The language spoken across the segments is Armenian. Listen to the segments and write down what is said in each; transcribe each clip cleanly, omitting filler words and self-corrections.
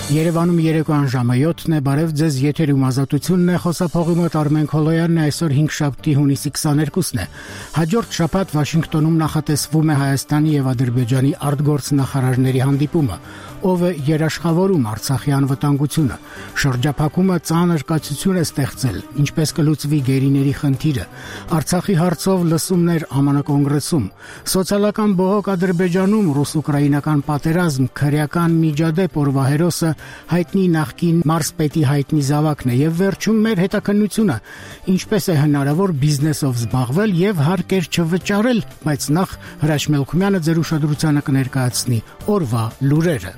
Երևանում երեկոյան ժամը 7-ն է, բարև ձեզ, եթերում ազատությունն է, խոսափողի մոտ Արմեն Քոլոյանն է, այսօր 5-շաբթի հունիսի 22-ն է։ Հաջորդ շաբաթ Վաշինգտոնում նախատեսվում է Հայաստանի եւ Ադրբեջանի արտգործնախարարների հանդիպումը, ով է երաշխավորում Արցախի անվտանգությունը։ Շրջափակումը ծանր կացություն է ստեղծել, ինչպես կլուծվի գերիների խնդիրը։ Արցախի հարցով լսումներ ԱՄՆ կոնգրեսում, սոցիալական բողոք Ադրբեջանում, ռուս-ուկրաինական պատերազմ, քրեական միջադեպ օրվա հերոսը հայտնի նախկին մարզպետի հայտնի զավակն է եւ վերջում մեր հետաքննությունը ինչպես է հնարավոր բիզնեսով զբաղվել եւ հարկեր չվճարել, բայց նախ Հրաչ Մելքումյանը ձեր ուշադրությանը կներկայացնի օրվա լուրերը։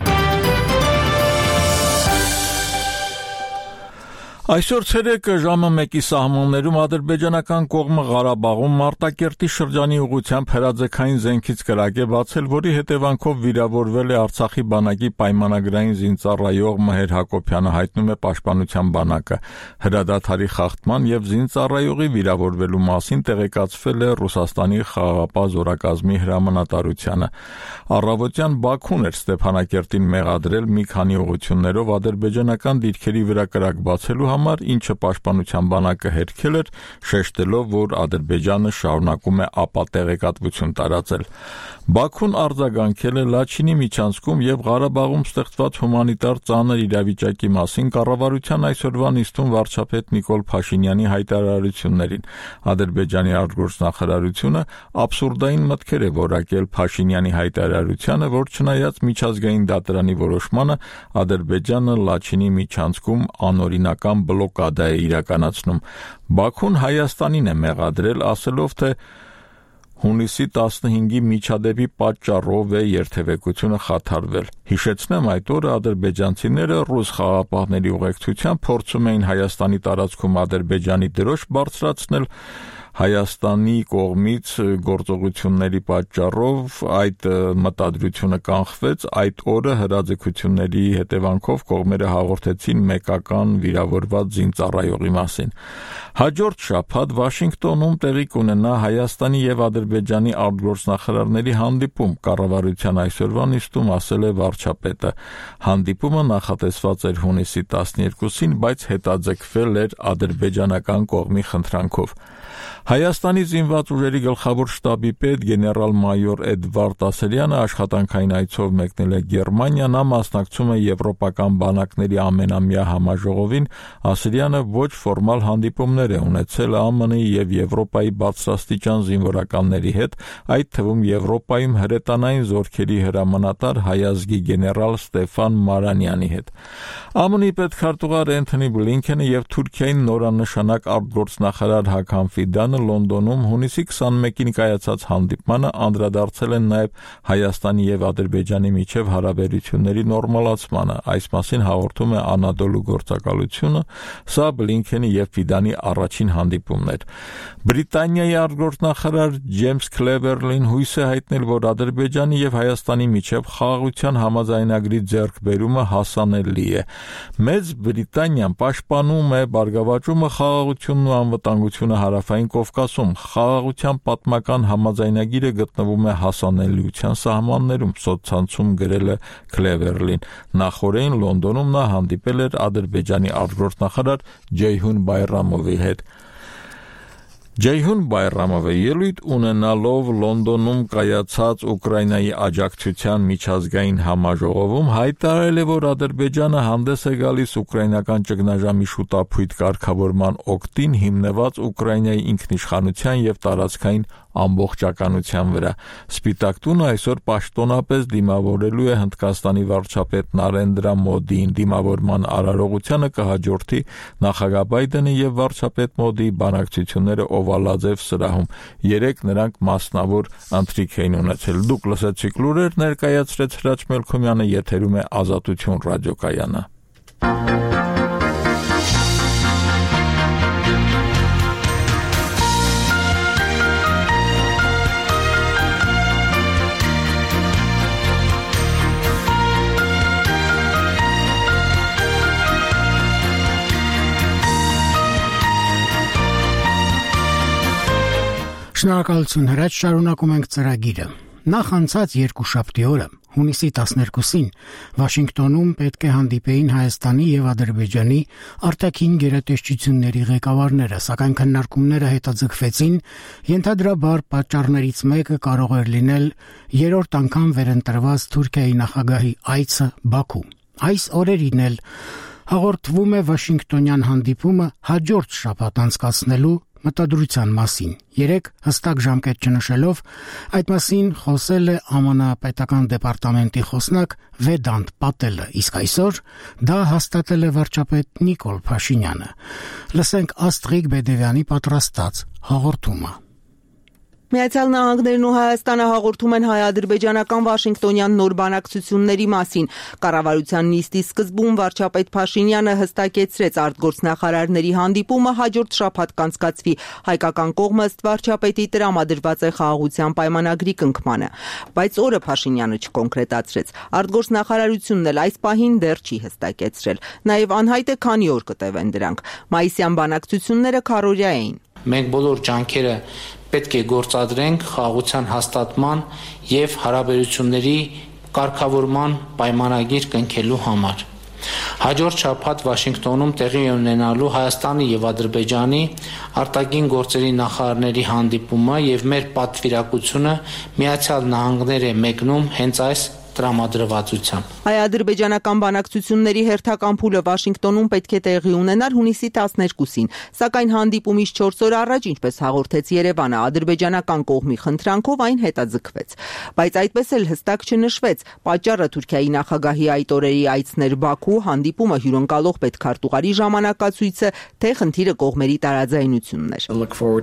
Այսօր ցերեկը ժամը 1-ի սահմաններում ադրբեջանական կողմը Ղարաբաղում Մարտակերտի շրջանի ուղղությամբ հրաձգային զենքից կրակ է բացել, որի հետևանքով վիրավորվել է Արցախի բանակի պայմանագրային զինծառայող Մհեր Հակոբյանը, հայտնում է Պաշտպանության բանակը։ Հրադադարի խախտման եւ զինծառայողի վիրավորվելու մասին տեղեկացվել է Ռուսաստանի խաղաղապահ զորակազմի հրամանատարությանը։ Առավոտյան Բաքուն էր Ստեփանակերտին մեղադրել մի քանի ուղղություններով ադրբեջանական դիրքերի վրա կրակ բացելու համար, ինչը Պաշտպանության բանակը հերքել էր, շեշտելով, որ Ադրբեջանը շարունակում է ապատեղեկատվություն տարածել։ Բաքուն արձագանքել է Լաչինի միջանցքում եւ Ղարաբաղում ստեղծված հումանիտար ծանր իրավիճակի մասին կառավարության այսօրվա նիստում վարչապետ Նիկոլ Փաշինյանի հայտարարություններին։ Ադրբեջանի արտգործնախարարությունը աբսուրդային մտքեր է որակել Փաշինյանի հայտարարությանը, որ չնայած միջազգային դատարանի որոշմանը Ադրբեջանը Լաչինի միջանցքում անօրինական բլոկադա է իրականացնում։ Բաքուն Հայաստանին է մեղադրել, ասելով, թե հունիսի 15-ի միջադեպի պատճառով է երթևեկությունը խաթարվել։ Հիշեցնեմ, այդ օրը ադրբեջանցիները ռուս խաղաղապահների ուղեկցությամբ փորձում էին Հայաստանի տարածքում Ադրբեջանի դրոշ բարձրացնել։ Հայաստանի կողմից գործողությունների պատճառով այդ մտադրությունը կանխվեց, այդ օրը հրաձգությունների հետևանքով կողմերը հաղորդեցին մեկական վիրավորված զինծառայողի մասին։ Հաջորդ շաբաթ Վաշինգտոնում տեղի կունենա Հայաստանի եւ Ադրբեջանի արտգործնախարարների հանդիպում, կառավարության այսօրվա նիստում ասել է վարչապետը։ Հանդիպումը նախատեսված էր հունիսի 12-ին, բայց հետաձգվել էր ադրբեջանական կողմի խնդրանքով։ Հայաստանի զինված ուժերի գլխավոր շտաբի պետ գեներալ-մայոր Էդվարդ Ասելյանը աշխատանքային այցով մեկնել է Գերմանիա, նա մասնակցում է եվրոպական բանակների ամենամյա համաժողովին։ Ասելյանը ոչ ֆորմալ հանդիպումներ է ունեցել ԱՄՆ-ի եւ Եվրոպայի բարձրաստիճան զինվորականների հետ, այդ թվում Եվրոպայում հրետանային զորքերի հրամանատար հայազգի գեներալ Ստեֆան Մարանյանի հետ։ ԱՄՆ-ի պետքարտուղար Էնթոնի Բլինքենը եւ Թուրքիայի նորանշանակ արտգործնախարար Հական Ֆիդանը Լոնդոնում հունիսի 21-ին կայացած հանդիպմանը անդրադարձել են նաև Հայաստանի եւ Ադրբեջանի միջև հարաբերությունների նորմալացմանը։ Այս մասին հաղորդում է Անադոլու գործակալությունը, սա Բլինքենի եւ Ֆիդանի առաջին հանդիպումն էր։ Բրիտանիայի արտգործնախարար Ջեյմս Քլևերլին հույս է հայտնել, որ Ադրբեջանի եւ Հայաստանի միջև խաղաղության համաձայնագրի ձեռքբերումը հասանելի է։ Մեծ Բրիտանիան պաշտպանում է բարգավաճումը, խաղաղությունն ու անվտանգությունը Հարավային Կովկասում։ Խաղաղության պատմական համաձայնագիրը գտնվում է հասանելիության սահմաններում, սոցցանցում գրել է Քլևերլին։ Նախորդին Լոնդոնում նա հանդիպել էր Ադրբեջանի արտգործնախարար Ջեյհուն Բայրամովի հետ։ Ջեյհուն Բայրամովը ելույթ ունենալով Լոնդոնում կայացած Ուկրաինայի աջակցության միջազգային համաժողովում հայտարարել է, որ Ադրբեջանը հանդես է գալիս ուկրաինական ճգնաժամի շուտափույթ կարգավորման օգտին, հիմնված Ուկրաինայի ինքնիշխանության եւ տարածքային ամբողջականության վրա։ Սպիտակ տունը այսօր պաշտոնապես դիմավորելու է Հնդկաստանի վարչապետ Նարենդրա Մոդիին։ Դիմավորման արարողությանը կհաջորդի նախագահ Բայդենի եւ վարչապետ Մոդիի բանակցությունները Օվալաձև սրահում։ Երեկ նրանք մասնավոր ընթրիք էին ունեցել։ Դուք լսեցիք լուրեր, ներկայացրեց Հրաչ Մելքումյանը, եթերում է Ազատություն ռադիոկայանը։ Շնորհակալություն Հրաչ, շարունակում ենք ծրագիրը։ Նախ անցած երկուշաբթի օրը Հունիսի 12-ին Վաշինգտոնում պետք է հանդիպեին Հայաստանի եւ Ադրբեջանի արտաքին գերատեսչությունների ղեկավարները, սակայն քննարկումները հետաձգվեցին, ենթադրաբար պատճառներից մեկը կարող էր լինել երրորդ անգամ վերընտրված Թուրքիայի նախագահի այցը Բաքու։ Այս օրերին էլ հաղորդվում է Վաշինգտոնյան հանդիպումը հաջորդ շաբաթ անցկացնելու մտադրության մասին։ Երեկ հստակ ժամկետ չնշելով այդ մասին խոսել է ԱՄՆ պետական դեպարտամենտի խոսնակ Վեդանտ Պատելը, իսկ այսօր դա հաստատել է վարչապետ Նիկոլ Փաշինյանը։ Լսենք Աստրիկ Բեդևյանի պատրաստած հաղորդումը։ Միացյալ Նահանգներն ու Հայաստանը հաղորդում են հայ-ադրբեջանական Վաշինգտոնյան նոր բանակցությունների մասին։ Կառավարության նիստի սկզբում վարչապետ Փաշինյանը հստակեցրեց արտգործնախարարների հանդիպումը հաջորդ շաբաթ կանցկացվի։ Հայկական կողմը ըստ վարչապետի տրամադրված է խաղաղության պայմանագրի կնքմանը, բայց օրը Փաշինյանը չկոնկրետացրեց։ Արտգործնախարարությունն էլ այս պահին դեռ չի հստակեցրել։ Նաև անհայտ է քանի օր կտևեն դրանք։ Մայիսյան բանակցությունները քառօրյա էին։ Մենք բոլոր ջանքերը պետք է գործադրենք խաղաղության հաստատման եւ հարաբերությունների կարգավորման պայմանագիր կնքելու համար։ Հաջորդ շաբաթ Վաշինգտոնում տեղի ունենալու Հայաստանի եւ Ադրբեջանի արտաքին գործերի նախարարների հանդիպումը եւ մեր պատվիրակությունը Միացյալ Նահանգներ է մեկնում հենց այս տրամադրվածությամբ։ Հայ-ադրբեջանական բանակցությունների հերթական փուլը Վաշինգտոնում պետք է տեղի ունենար հունիսի 12-ին, սակայն հանդիպումից 4 օր առաջ, ինչպես հաղորդեց Երևանը, ադրբեջանական կողմի խնդրանքով այն հետաձգվեց։ Բայց այդպես էլ հստակ չնշվեց պատճառը Թուրքիայի նախագահի այդ օրերի այցն էր Բաքու, հանդիպումը հյուրընկալող պետքարտուղարի ժամանակացույցը, թե խնդիրը կողմերի տարաձայնությունն էր։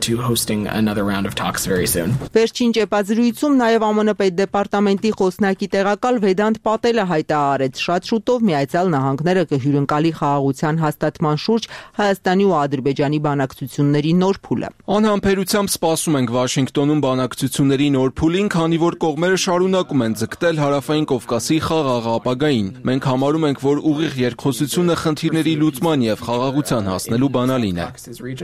Վերջին ճեպազրույցում նաև ԱՄՆ պետդեպարտամենտի խոսնակի տեղակալ Վեդանտ Պատելը հայտարարեց շատ շուտով Միացյալ Նահանգները կհյուրընկալի խաղաղության հաստատման շուրջ Հայաստանի ու Ադրբեջանի բանակցությունների նոր փուլը։ Անհամբերությամբ սպասում ենք Վաշինգտոնում բանակցությունների նոր փուլին, քանի որ կողմերը շարունակում են ձգտել Հարավային Կովկասի խաղաղ ապագային։ Մենք համարում ենք, որ ուղիղ երկխոսությունը խնդիրների լուծման եւ խաղաղության հասնելու բանալին է։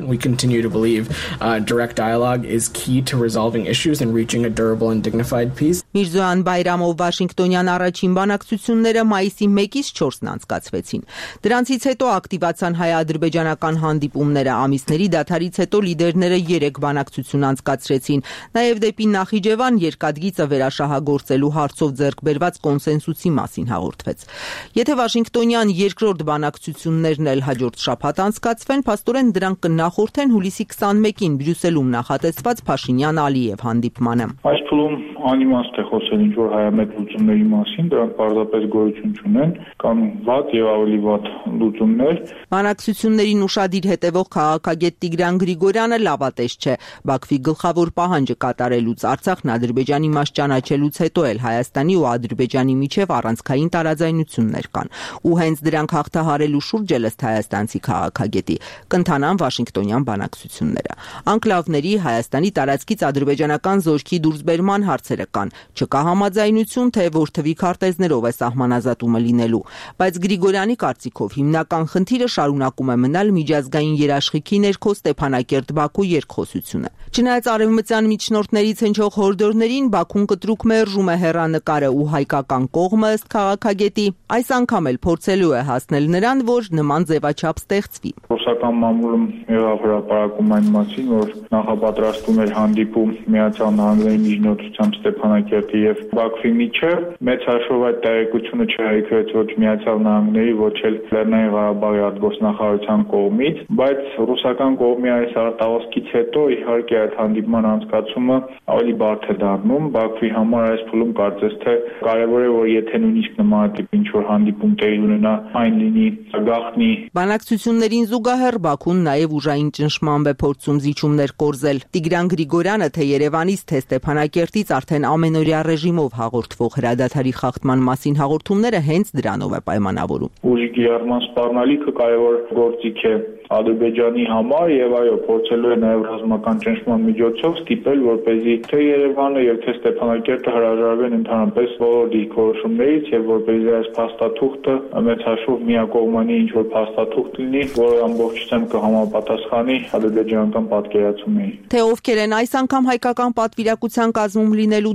Միրզոյան Բայրամով Վաշինգտոնյան առաջին բանակցությունները մայիսի 1-ից 4-ն անցկացվեցին։ Դրանցից հետո ակտիվացան հայ-ադրբեջանական հանդիպումները, ամիսների դադարից հետո լիդերները 3 բանակցություն անցկացրեցին։ Նաև դեպի Նախիջևան երկաթգիծը վերաշահագործելու հարցով ձեռք բերված կոնսենսուսի մասին հաղորդվեց։ Եթե Վաշինգտոնյան երկրորդ բանակցություններն էլ հաջորդ շաբաթ անցկացվեն, փաստորեն դրանք կնախորդեն հուլիսի 21-ին Բրյուսելում նախատեսված Փաշինյան-Ալիև հանդիպմանը։ Այս փուլում անիմաստ է խոսել ինչ-որ հայամետ լուծումների մասին, դրանք պարզապես գոյություն չունեն, կան վատ եւ ավելի վատ լուծումներ։ Բանակցություններին ուշադիր հետևող քաղաքագետ Տիգրան Գրիգորյանը լավատես չէ։ Բաքվի գլխավոր պահանջը կատարելուց, Արցախն Ադրբեջանի մաս ճանաչելուց հետո էլ Հայաստանի ու Ադրբեջանի միջև առանցքային տարաձայնություններ կան։ Ու հենց դրանք հաղթահարելու շուրջ էլ ըստ հայաստանցի քաղաքագետի կընթանան Վաշինգտոնյան բանակցությունները։ Անկլավների Հայաստանի տարածքից ադրբեջանական զորքի դուրսբերման հարցերը կան։ Չկա համաձայնություն, թե որ թվի քարտեզներով է սահմանազատումը լինելու, բայց Գրիգորյանի կարծիքով հիմնական խնդիրը շարունակում է մնալ միջազգային երաշխիքի ներքո Ստեփանակերտ-Բաքու երկխոսությունը։ Չնայած արևմտյան միջնորդներից հնչող հորդորներին, Բաքուն կտրուկ մերժում է հեռանկարը ու հայկական կողմը ըստ քաղաքագետի այս անգամ էլ փորձելու է հասնել նրան, որ նման ձևաչափ ստեղծվի։ Ռուսական մամուլում եղավ հրապարակում այն մասին, որ նախապատրաստում էր հանդիպում Միացյալ Նահանգների միջնորդությամբ Ստեփանակերտի եւ Բաքվի միջև, մեծ հաշվով այդ տեղեկությունը չհայտնվեց ոչ Միացյալ Նահանգների, ոչ էլ Լեռնային Ղարաբաղի արտգործնախարարության կողմից, բայց ռուսական կողմի այս արտահոսքից հետո իհարկե այդ հանդիպման անցկացումը ավելի բարդ է դառնում։ Բաքվի համար այս փուլում կարծես թե կարևոր է, որ եթե նույնիսկ նմանատիպ ինչ-որ հանդիպում տեղի ունենա, այն լինի գաղտնի։ Բանակցություններին զուգահեռ Բաքուն նաև ուժային ճնշմամբ է փորձում զիջումներ կորզել։ Տիգրան Գրիգորյանը թե Երևանից, թե Ստեփանակերտից արդեն ամենօրյա ռեժիմով հաղորդվող հրադադարի խախտման մասին հաղորդումները հենց դրանով է պայմանավորում։ Ուժի կիրառման սպառնալիքը կարևոր գործիք է Ադրբեջանի համար եւ այո, փորձելու է նաեւ ռազմական ճնշման միջոցով ստիպել, որպեսզի թե Երևանը եւ թե Ստեփանակերտը հրաժարվեն ընդհանրապես բոլոր դիրքորոշումներից եւ որպեսզի այս փաստաթուղթը մեծ հաշվով միակողմանի ինչ-որ փաստաթուղթ լինի, որը ամբողջությամբ կհամապատասխանի ադրբեջանական պատկերացումներին։ Թե ովքեր են այս անգամ հայկական պատվիրակության կազմում լինելու դեռ հայտնի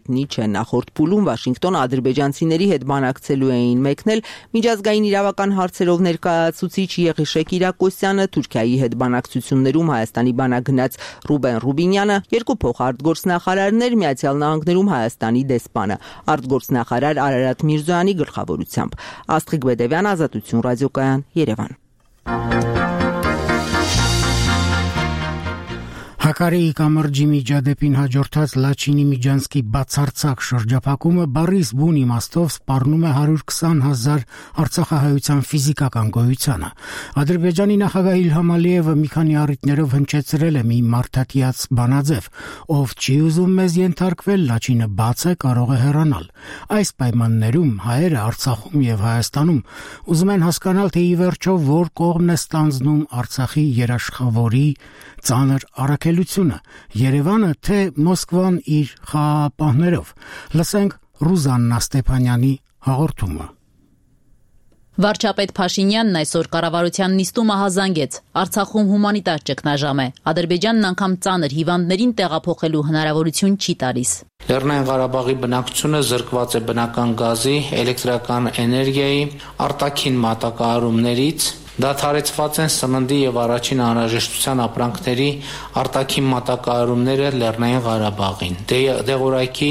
հայտնի չէ։ Նախորդ փուլում Վաշինգտոն ադրբեջանցիների հետ բանակցելու էին մեկնել միջազգային իրավական հարցերով ներկայացուցիչ Եղիշե Կիրակոսյանը, Թուրքիայի հետ բանակցություններում Հայաստանի բանակ գնաց Ռուբեն Ռուբինյանը, երկու փոխարտգործնախարարներ Միացյալ Նահանգներում Հայաստանի դեսպանը, արտգործնախարար Արարատ Միրզոյանի գլխավորությամբ։ Աստղիկ Բեդևյան, Ազատություն ռադիոկայան, Երևան։ Հակարեի կամրջի միջադեպին հաջորդած Լաչինի Միջանցքի բացարձակ շրջափակումը բառիս բուն իմաստով սպառնում է 120,000 արցախահայության ֆիզիկական գոյությանը։ Ադրբեջանի նախագահ Իլհամ Ալիևը մի քանի առիթներով հնչեցրել է մի մարդատիաց բանաձև, ով չի ուզում մեզ ենթարկվել, Լաչինը բաց է, կարող է հեռանալ։ Այս պայմաններում հայերը Արցախում եւ Հայաստանում ուզում են հասկանալ, թե ի վերջո որ կողմն է ստանձնում Արցախի երաշխավորի ծանր առաքելությունը, Երևանը թե Մոսկվան իր խաղաղապահներով։ Լսենք Ռուզաննա Ստեփանյանի հաղորդումը։ Վարչապետ Փաշինյանն այսօր կառավարության նիստումը հազանգեց. Արցախում հումանիտար ճգնաժամ է։ Ադրբեջանն անգամ ծանր հիվանդներին տեղափոխելու հնարավորություն չի տալիս։ Լեռնային Ղարաբաղի բնակչությունը զրկված է բնական գազի, էլեկտրական էներգիայի, արտաքին մատակարարումներից, դադարեցված են սննդի եւ առաջին անհրաժեշտության ապրանքների արտաքին մատակարարումները Լեռնային Ղարաբաղին։ Դեղորայքի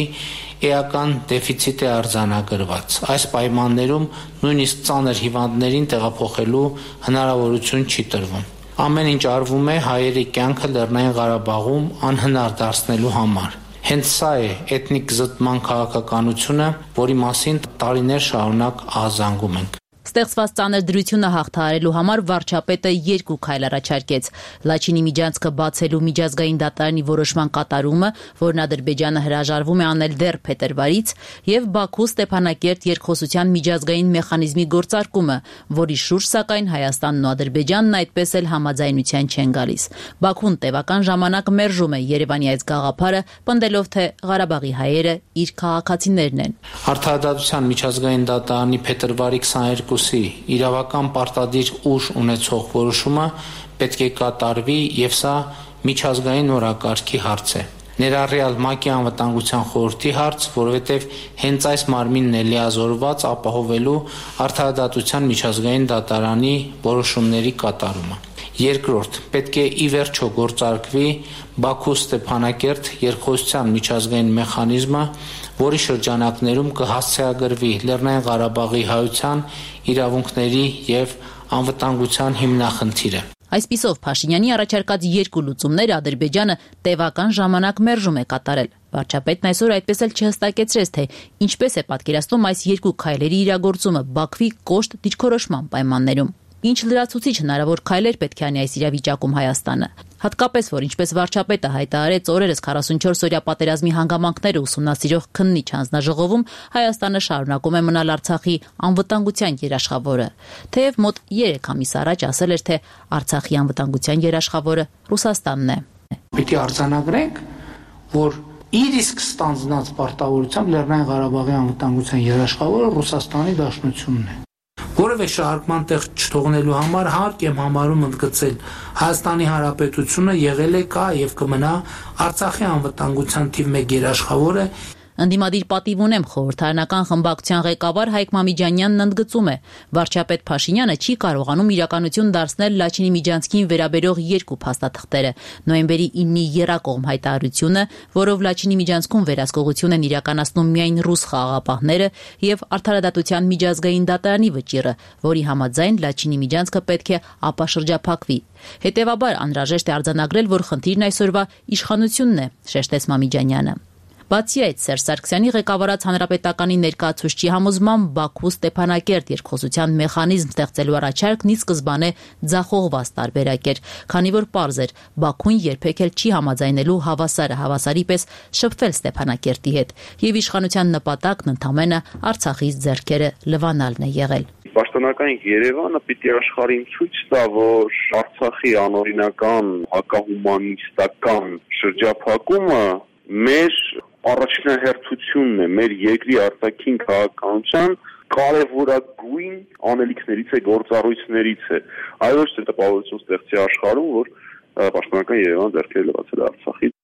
էական դեֆիցիտ է արձանագրված։ Այս պայմաններում նույնիսկ ծանր հիվանդներին տեղափոխելու հնարավորություն չի տրվում։ Ամեն ինչ արվում է հայերի կյանքը Լեռնային Ղարաբաղում անհնար դարձնելու համար։ Հենց սա է էթնիկ զտման քաղաքականությունը, որի մասին տարիներ շարունակ ահազանգում ենք։ Ստեղծված ծանր դրությունը հաղթահարելու համար վարչապետը երկու քայլ առաջարկեց. Լաչինի միջանցքը բացելու միջազգային դատարանի որոշման կատարումը, որն Ադրբեջանը հրաժարվում է անել դեռ փետրվարից, եւ Բաքու Ստեփանակերտ երկխոսության միջազգային մեխանիզմի գործարկումը, որի շուրջ սակայն Հայաստանն ու Ադրբեջանն այդպես էլ համաձայնության չեն գալիս։ Բաքուն տևական ժամանակ մերժում է Երևանի այս գաղափարը, պնդելով, թե Ղարաբաղի հայերը իր քաղաքացիներն են։ Արդարադատության միջազգային դատարանի փետրվարի 22-ի իրավական պարտադիր ուժ ունեցող որոշումը պետք է կատարվի եւ սա միջազգային օրակարգի հարց է։ Ներառյալ ՄԱԿ-ի անվտանգության խորհրդի հարց, որովհետեւ հենց այս մարմինն է լիազորված ապահովելու արդարադատության միջազգային դատարանի որոշումների կատարումը։ Երկրորդ, պետք է ի վերջո գործարկվի Բաքու Ստեփանակերտ երկխոսության միջազգային մեխանիզմը, որի շրջանակներում կհասցեագրվի Լեռնային Ղարաբաղի հայության իրավունքների եւ անվտանգության հիմնախնդիրը։ Այսպիսով Փաշինյանի առաջարկած երկու լուծումները Ադրբեջանը տևական ժամանակ մերժում է կատարել։ Վարչապետն այսօր այդպես էլ չհստակեցրեց, թե ինչպես է պատկերացնում այս երկու քայլերի իրագործումը Բաքվի կոշտ դիրքորոշման պայմաններում։ Ինչ լրացուցիչ հնարավոր քայլեր պետք է անի այս իրավիճակում Հայաստանը։ Հատկապես, որ ինչպես վարչապետը հայտարարեց օրերս 44-օրյա պատերազմի հանգամանքները ուսումնասիրող քննիչ հանձնաժողովում, Հայաստանը շարունակում է մնալ Արցախի անվտանգության երաշխավորը։ Թեև մոտ 3 ամիս առաջ ասել էր, թե Արցախի անվտանգության երաշխավորը Ռուսաստանն է։ Պետք է արձանագրենք, որ իր իսկ ստանձնած պարտավորությամբ Լեռնային Ղարաբաղի անվտանգության երաշխավորը Ռուսաստանի Դաշնությունն է։ Որևէ շահարկման տեղ չթողնելու համար հարկ եմ համարում ընդգծել Հայաստանի Հանրապետությունը եղել է, կա եւ կմնա Արցախի անվտանգության թիվ 1 երաշխավորը։ Ընդդիմադիր պատիվ ունեմ խորհրդարանական խմբակցության ղեկավար Հայկ Մամիջանյանն ընդգծում է. Վարչապետ Փաշինյանը չի կարողանում իրականություն դարձնել Լաչինի Միջանցքին վերաբերող երկու փաստաթղթերը՝ նոյեմբերի 9-ի եռակողմ հայտարարությունը, որով Լաչինի Միջանցքում վերահսկողություն են իրականացնում միայն ռուս խաղաղապահները, եւ Արդարադատության միջազգային դատարանի վճիռը, որի համաձայն Լաչինի Միջանցքը պետք է ապաշրջափակվի։ Հետևաբար անհրաժեշտ է արձանագրել, որ խնդիրն այսօրվա իշխանությունն է, շեշտեց Մամիջանյանը։ Բացի այդ, Սերժ Սարգսյանի ղեկավարած հանրապետականի ներկայացուցչի համոզմամբ Բաքու Ստեփանակերտ երկխոսության մեխանիզմ ստեղծելու առաջարկն ի սկզբանե ձախողված տարբերակ էր, քանի որ պարզ էր, Բաքուն երբեք էլ չի համաձայնելու հավասարը հավասարի պես շփվել Ստեփանակերտի հետ, եւ իշխանության նպատակն ընդամենը Արցախից ձեռքերը լվանալն է եղել։ Պաշտոնական Երևանը պիտի աշխարհին ցույց տա, որ Արցախի անօրինական հակահումանիստական շրջափակումը մեր առաջնահերթությունն է, մեր երկրի արտաքին քաղաքականության կարևորագույն անելիքներից է, գործառույթներից է։ Այո, ոչ թե տպավորություն ստեղծի աշխարհում, որ պաշտոնական Երևանը ձեռքերը լվացել է Արցախից։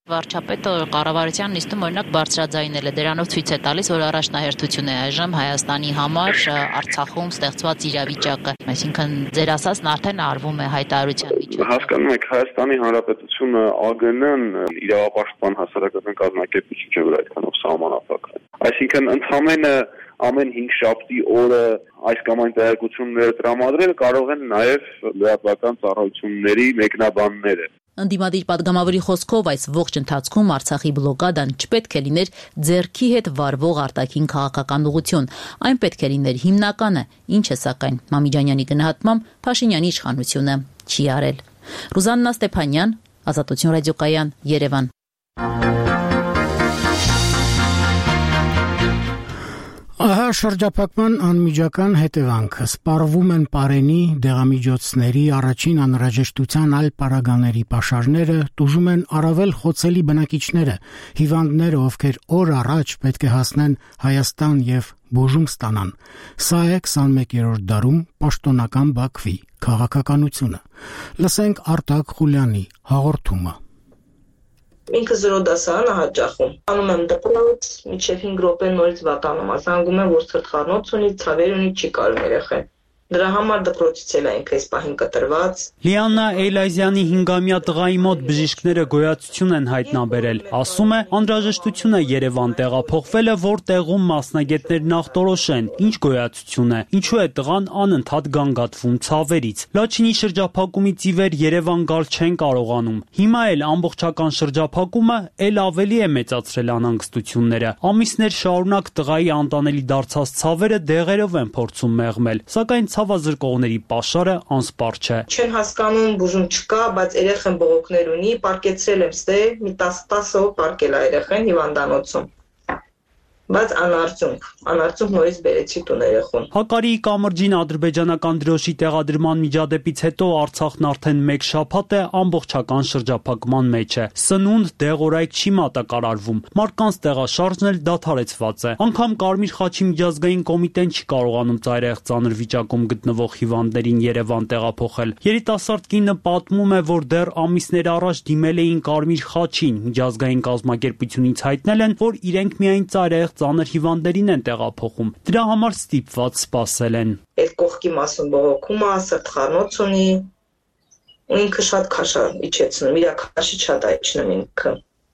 Վարչապետը կառավարության նիստում օրինակ բարձրաձայնել է, դրանով ցույց է տալիս, որ առաջնահերթություն է այժմ Հայաստանի համար Արցախում ստեղծված իրավիճակը, այսինքն ձեր ասածն արդեն արվում է հայտարարության միջոցով։ Հասկանում եք, Հայաստանի Հանրապետությունը ԱԳՆ-ն իրավապաշտպան հասարակական կազմակերպություն չէ, որ այդքանով սահմանափակվի։ Այսինքն ընդհանրապես ամեն 5 շաբթի օրը այս կամ այն տեղեկությունները տրամադրել կարող են նաև լրատվական ծառայությունների մեկնաբանները։ Ընդդիմադիր падգամավորի խոսքով այս ողջ ընթացքում Արցախի բլոկադան չպետք է լիներ ձեռքի հետ վարվող արտաքին քաղաքական ուղղություն, այն պետք է լիներ հիմնականը, ինչը սակայն Մամիջանյանի գնահատմամբ Փաշինյանի իշխանությունը չի արել։ Ռուզաննա Ստեփանյան, Ազատություն ռադիոկայան, Երևան։ Ահա շրջափակման անմիջական հետևանքը սպառվում են պարենի, դեղամիջոցների, առաջին անհրաժեշտության այլ պարագաների պաշարները, տուժում են առավել խոցելի բնակիչները, հիվանդները, ովքեր օր առաջ պետք է հասնեն Հայաստան եւ բուժում ստանան։ Սա է 21-րդ դարում պաշտոնական Բաքվի քաղաքականությունը։ Լսենք Արտակ Խուլյանի հաղորդումը։ Ինքը 0 դասարան հաճախում։ Անում եմ դպրոց, մինչև 5 րոպե նորից վատանում, ասանգում եմ, որ սրտխառնոց ունի, ցավեր ունի, չի կարում երեխան։ Դրա համար դպրոցից էլ այնք այս պահին կտրված։ Լիաննա Էյլազյանի 5-ամյա տղայի մոտ բժիշկները գոյացություն են հայտնաբերել։ Ասում է, անհրաժեշտություն է Երևան տեղափոխվելը, որ տեղում մասնագետներն ախտորոշեն, ինչ գոյացություն է, ինչու է տղան անընդհատ գանգատվում ցավերից։ Լաչինի շրջափակումից ի վեր Երևան գալ չեն կարողանում։ Հիմա էլ ամբողջական շրջափակումը էլ ավելի է մեծացրել անհանգստությունները։ Ամիսներ շարունակ տղայի անտանելի դարձած ցավերը դեղերով են փորձում մեղմել, սակայն ցավազրկողների պաշարը անսպառ չէ։ Չեն հասկանում, բուժում չկա, բայց երեխան բողոքներ ունի, պարկեցրել եմ ստե, մի 10 օր պարկել է երեխան հիվանդանոցում։ Բայց անարդյունք նորից բերեցի տուն երեխուն։ Հակարիի կամրջին ադրբեջանական դրոշի տեղադրման միջադեպից հետո Արցախն արդեն 1 շաբաթ է ամբողջական շրջափակման մեջ է։ Սնունդ, դեղորայք չի մատակարարվում, մարդկանց տեղաշարժն էլ դադարեցված է։ Անգամ Կարմիր խաչի միջազգային կոմիտեն չի կարողանում ծայրահեղ ծանր վիճակում գտնվող հիվանդներին Երևան տեղափոխել։ Երիտասարդ կինը պատմում է, որ դեռ ամիսներ առաջ դիմել էին Կարմիր խաչին, միջազգային կազմակերպությունից հայտնել են, որ իրենք միայն ծայրահեղ ծանր հիվանդներին են տեղափոխում։ Դրա համար ստիպված սպասել են։ Այդ կողքի մասում բողոքում է, սրտխառնոց ունի, ու ինքը շատ քաշ է իջեցնում, իր քաշի շատ է իջնում ինքը։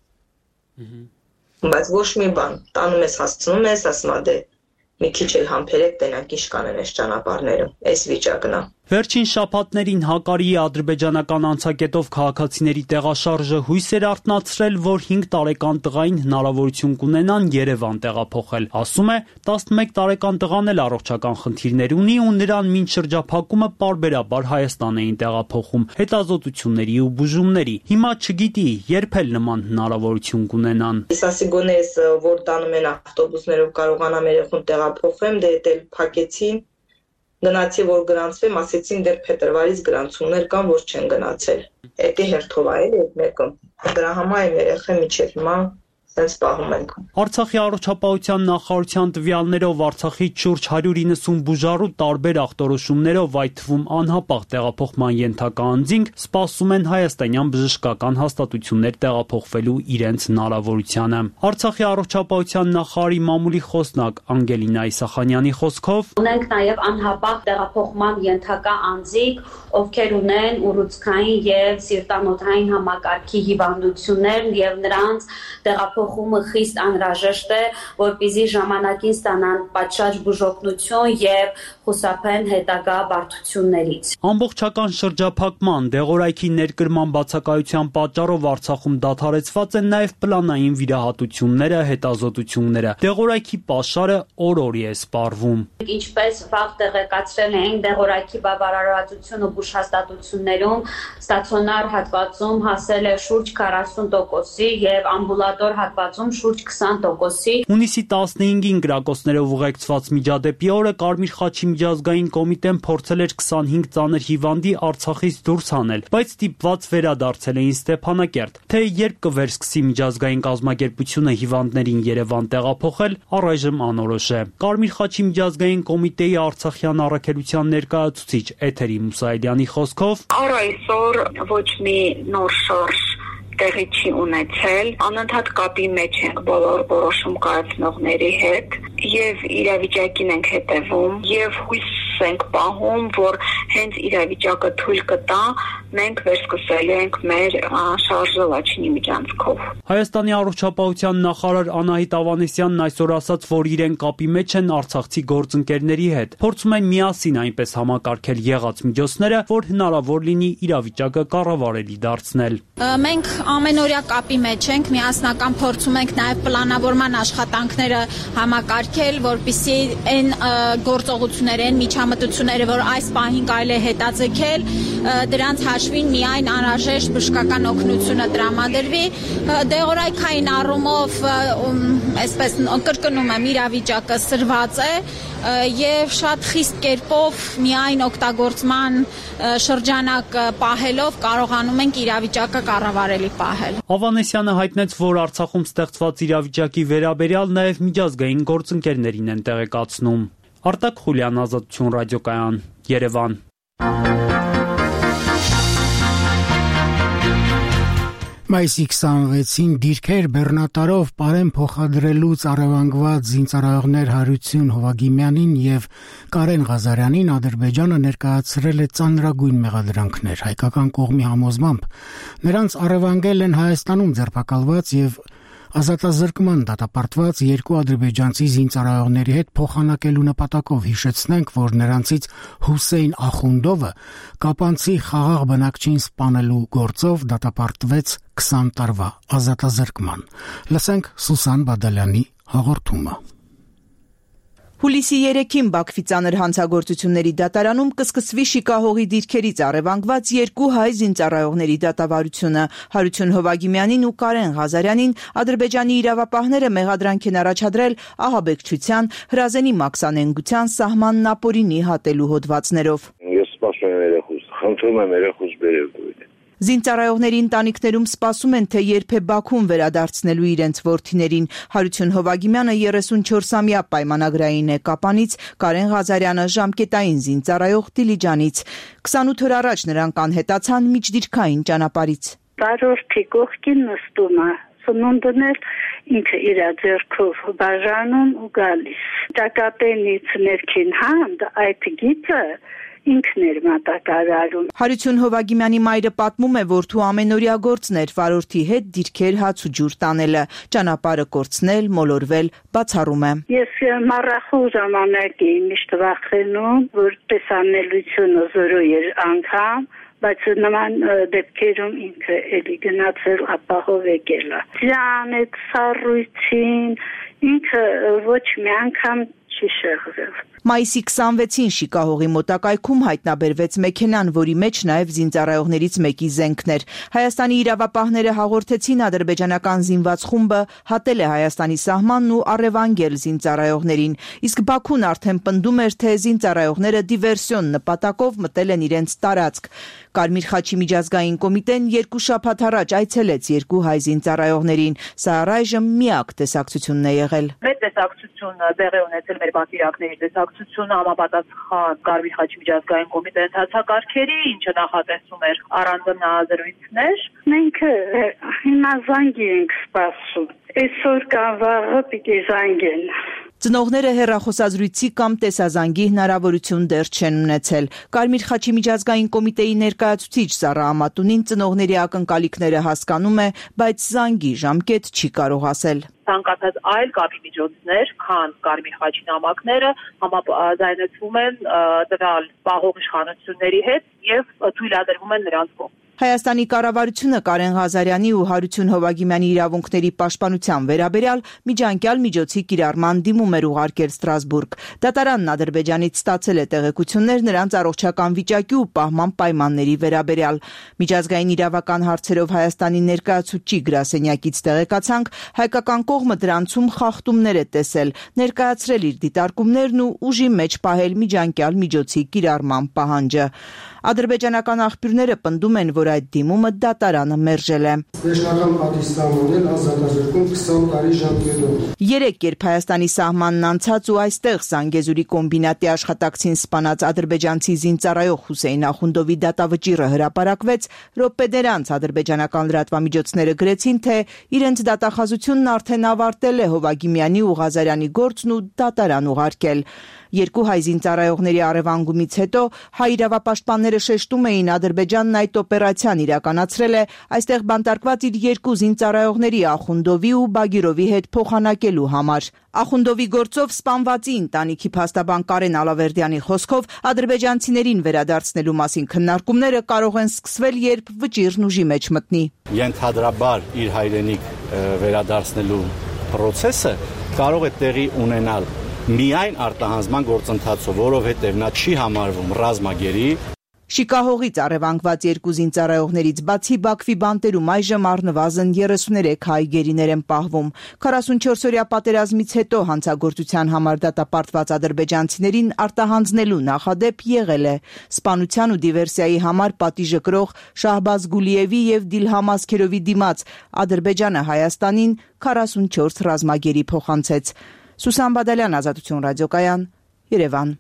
Բայց ոչ մի բան, տանում ես, հասցնում ես, ասում է դե մի քիչ էլ համբերեք, տենանք ինչ կանեն այս ճանապարհները, այս վիճակն է։ Վերջին շաբաթներին Հակարիի ադրբեջանական անցակետով քաղաքացիների տեղաշարժը հույս էր արթնացրել, որ 5 տարեկան տղային հնարավորություն կունենան Երևան տեղափոխել։ Ասում է, 11 տարեկան տղան էլ առողջական խնդիրներ ունի ու նրան մինչ շրջափակումը պարբերաբար Հայաստան էին տեղափոխում հետազոտությունների ու բուժումների։ Հիմա չգիտի, երբ էլ նման հնարավորություն կունենան։ Իսասի գոնես, որ տանում են ավտոբուսներով կարողանամ երեխուն տեղափոխեմ, դե էլ փակեցին։ Գնացի, որ գրանցվեմ, ասեցին դեռ փետրվարից գրանցումներ կան, որ չեն գնացել։ Էդի հերթով այլ այդ մեկը։ Դրա համար եմ երեխա միջև հիմա սենց պահում ենք։ Արցախի առողջապահության նախարարության տվյալներով Արցախից շուրջ 190 բուժառու տարբեր ախտորոշումներով, այդ թվում անհապաղ տեղափոխման ենթակա անձինք սպասում են հայաստանյան բժշկական հաստատություններ տեղափոխվելու իրենց հնարավորությանը։ Արցախի առողջապահության նախարարի մամուլի խոսնակ Անգելինա Իսախանյանի խոսքով ունենք նաև անհապաղ տեղափոխման ենթակա անձիկ, ովքեր ունեն ուռուցքային եւ սիրտանոթային համակարգի հիվանդություններ եւ նրանց տեղափոխումը խիստ անհրաժեշտ է, որպեսզի ժամանակին ստանան պատշաճ բուժօգնություն եւ խուսափեն հետագա բարդություններից։ Ամբողջական շրջափակման, դեղորայքի ներկրման բացակայության պատճառով Արցախում դադարեցված են նաև պլանային վիրահատությունները, հետազոտությունները։ Դեղորայքի պաշարը օր-օրի է սպառվում։ Ինչպես վաղ տեղեկացրել էին, դեղորայքի բավարարվածությունը բուժհաստատություններում ստացիոնար հատվածում հասել է շուրջ 40%-ի եւ ամբուլատոր հատվածում շուրջ 20%-ի։ Հունիսի 15-ին Գրակոսներով ուղեկցված միջադեպի օրը Կարմիր խաչի միջազգային կոմիտեն փորձել էր 25 ծանր հիվանդի Արցախից դուրս հանել, բայց ստիպված վերադարձել էին Ստեփանակերտ։ Թե երբ կվերսկսի միջազգային կազմակերպությունը հիվանդներին Երևան տեղափոխել, առայժմ անորոշ է։ Կարմիր խաչի միջազգային կոմիտեի արցախյան առաքելության ներկայացուցիչ Էթերի Մուսայելյանի խոսքով Առ այսօր ոչ մի նոր շարժ տեղի չի ունեցել, անընդհատ կապի մեջ ենք բոլոր որոշում կայացնողների հետ եւ իրավիճակին ենք հետևում եւ հույս ենք պահում, որ հենց իրավիճակը թույլ կտա, մենք վերսկսելու ենք մեր շարժը Լաչինի միջանցքով։ Հայաստանի առողջապահության նախարար Անահիտ Ավանեսյանն այսօր ասաց, որ իրեն կապի մեջ են արցախցի գործընկերների հետ։ Փորձում են միասին այնպես համակարգել եղած միջոցները, որ հնարավոր լինի իրավիճակը կառավարելի դարձնել։ Մենք ամենօրյա կապի մեջ ենք, միասնական փորձում ենք նաև պլանավորման աշխատանքները համակարգել, որպեսզի այն գործողությունները, այն միջամտությունները, որ այս պահին կարելի է հետաձգել, դրանց հաշվին միայն անհրաժեշտ բժշկական օգնությունը տրամադրվի, դեղորայքային առումով, այսպես կրկնում եմ, իրավիճակը սրված է եւ շատ խիստ կերպով միայն օգտագործման շրջանակ պահելով կարողանում ենք իրավիճակը կառավարելի պահել։ Ավանեսյանը հայտնեց, որ Արցախում ստեղծված իրավիճակի վերաբերյալ նաև միջազգային գործընկերներին են տեղեկացնում։ Արտակ Խուլյան, Ազատություն ռադիոկայան, Երևան։ Մայիսի 26-ին դիրքեր բեռնատարով պարեն փոխադրելուց առևանգված զինծառայողներ Հարություն Հովագիմյանին եւ Կարեն Ղազարյանին Ադրբեջանը ներկայացրել է ծանրագույն մեղադրանքներ։ Հայկական կողմի համոզմամբ նրանց առևանգել են Հայաստանում ձերբակալված եւ ազատազրկման դատապարտված երկու ադրբեջանցի զինծառայողների հետ փոխանակելու նպատակով հիշեցնենք, որ նրանցից Հուսեյն Ախունդովը կապանցի խաղաղ բնակչին սպանելու գործով դատապարտվեց 20 տարվա ազատազրկման։ Լսենք Սուսան Բադալյանի հաղորդումը։ Հուլիսի 3-ին Բաքվի ծանր հանցագործությունների դատարանում կսկսվի շիկահողի դիրքերից առևանգված երկու հայ զինծառայողների դատավարությունը։ Հարություն Հովագիմյանին ու Կարեն Ղազարյանին Ադրբեջանի իրավապահները մեղադրանք են առաջադրել ահաբեկչության, հրազենի մաքսանենգության, սահմանն ապօրինի հատելու հոդվածներով։ Ես սպասում եմ երեխուս, խնդրում եմ երեխուս բերել դույն։ Զինծառայողների ընտանիքներում սպասում են, թե երբ է Բաքուն վերադարձնելու իրենց որդիներին։ Հարություն Հովագիմյանը 34-ամյա պայմանագրային է Կապանից, Կարեն Ղազարյանը ժամկետային զինծառայող Դիլիջանից։ 28 օր առաջ նրանք անհետացան միջդիրքային ճանապարհից։ Բարորդի կողքին նստում է, սնունդն էլ ինքը իր ձեռքով բաժանում ու գալիս։ Ճակատենից ներքին հանդ այդ գիծը ինքն էր մատակարարում։ Հարություն Հովագիմյանի մայրը պատմում է, որ թու ամենօրյա գործն էր վարորդի հետ դիրքեր հաց ու ջուր տանելը, ճանապարհը կորցնել, մոլորվել, բացառում է։ Ես մառախուլ ժամանակ էի միշտ վախենում, որ տեսանելիությունը զորո էր անգամ, բայց նման դեպքերում ինքը էլի գնացել ապահով եկել է։ Ձյան այդ սառույցին ինքը ոչ մի անգամ չի շեղվել։ Մայիսի 26-ին Շիկահողի մոտակայքում հայտնաբերվեց մեքենան, որի մեջ նաև զինծառայողներից մեկի զենքն էր։ Հայաստանի իրավապահները հաղորդեցին ադրբեջանական զինված խումբը հատել է Հայաստանի սահմանն ու առևանգել զինծառայողներին, իսկ Բաքուն արդեն պնդում էր, թե զինծառայողները դիվերսիոն նպատակով մտել են իրենց տարածք։ Կարմիր խաչի միջազգային կոմիտեն 2 շաբաթ առաջ այցելեց երկու հայ զինծառայողներին։ Սա առայժմ միակ տեսակցությունն է եղել։ Մեր տեսակցությունը տեղի ունեցել մեր պատվիրակների տեսակցությունը համապատասխան Կարմիր խաչի միջազգային կոմիտեի ընթացակարգերի, ինչը նախատեսում էր առանձնազրույցներ։ Մենք հիմա զանգի ենք սպասում։ Այսօր կամ վաղը պիտի զանգեն։ Ծնողները հեռախոսազրույցի կամ տեսազանգի հնարավորություն դեռ չեն ունեցել։ Կարմիր խաչի միջազգային կոմիտեի ներկայացուցիչ Սառա Ամատունին ծնողների ակնկալիքները հասկանում է, բայց զանգի ժամկետ չի կարող ասել։ Ցանկացած այլ կապի միջոցներ, քան Կարմիր խաչի նամակները համաձայնեցվում են տվյալ պահող իշխանությունների հետ եւ թույլատրվում են նրանց կողմից։ Հայաստանի կառավարությունը Կարեն Ղազարյանի ու Հարություն Հովագիմյանի իրավունքների պաշտպանության վերաբերյալ միջանկյալ միջոցի կիրառման դիմում էր ուղարկել Ստրասբուրգ։ Դատարանն Ադրբեջանից ստացել է տեղեկություններ նրանց առողջական վիճակի ու պահման պայմանների վերաբերյալ։ Միջազգային իրավական հարցերով Հայաստանի ներկայացուցիչ գրասենյակից տեղեկացանք, հայկական կողմը դրանցում խախտումներ է տեսել, ներկայացրել իր դիտարկումներն ու ուժի մեջ պահել միջանկյալ միջոցի կիրառման պահանջը։ Ադրբեջանական աղբյուրները պնդում են, որ որ այդ դիմումը դատարանը մերժել է։ Վերջնական պատիժ սահմանել ազատազրկում 20 տարի ժամկետով։ 3 երբ Հայաստանի սահմանն անցած ու այստեղ Զանգեզուրի կոմբինատի աշխատակցին սպանած ադրբեջանցի զինծառայող Հուսեյն Ախունդովի դատավճիռը հրապարակվեց, րոպեներ անց ադրբեջանական լրատվամիջոցները գրեցին, թե իրենց դատախազությունն արդեն ավարտել է Հովագիմյանի ու Ղազարյանի գործն ու դատարան ուղարկել։ Երկու հայ զինծառայողների առևանգումից հետո հայ իրավապաշտպանները շեշտում էին Ադրբեջանն այդ օպերացիան իրականացրել է այստեղ բանտարկված իր երկու զինծառայողների Ախունդովի ու Բագիրովի հետ փոխանակելու համար։ Ախունդովի գործով սպանվածի ընտանիքի փաստաբան Կարեն Ալավերդյանի խոսքով ադրբեջանցիներին վերադարձնելու մասին քննարկումները կարող են սկսվել, երբ վճիռն ուժի մեջ մտնի։ Ենթադրաբար իր հայրենիք վերադարձնելու process-ը կարող է տեղի ունենալ միայն արտահանձնման գործընթացով, որովհետև նա չի համարվում ռազմագերի։ Շիկահողից առևանգված երկու զինծառայողներից բացի Բաքվի բանտերում այժմ առնվազն 33 հայ գերիներ են պահվում։ 44-օրյա պատերազմից հետո հանցագործության համար դատապարտված ադրբեջանցիներին արտահանձնելու նախադեպ եղել է։ Սպանության ու դիվերսիայի համար պատիժը կրող Շահբազ Գուլիևի եւ Դիլհամ Ասքերովի դիմաց Ադրբեջանը Հայաստանին 44 ռազմագերի փոխանցեց։ Սուսան Բադալյան, Ազատություն ռադիոկայան, Երևան։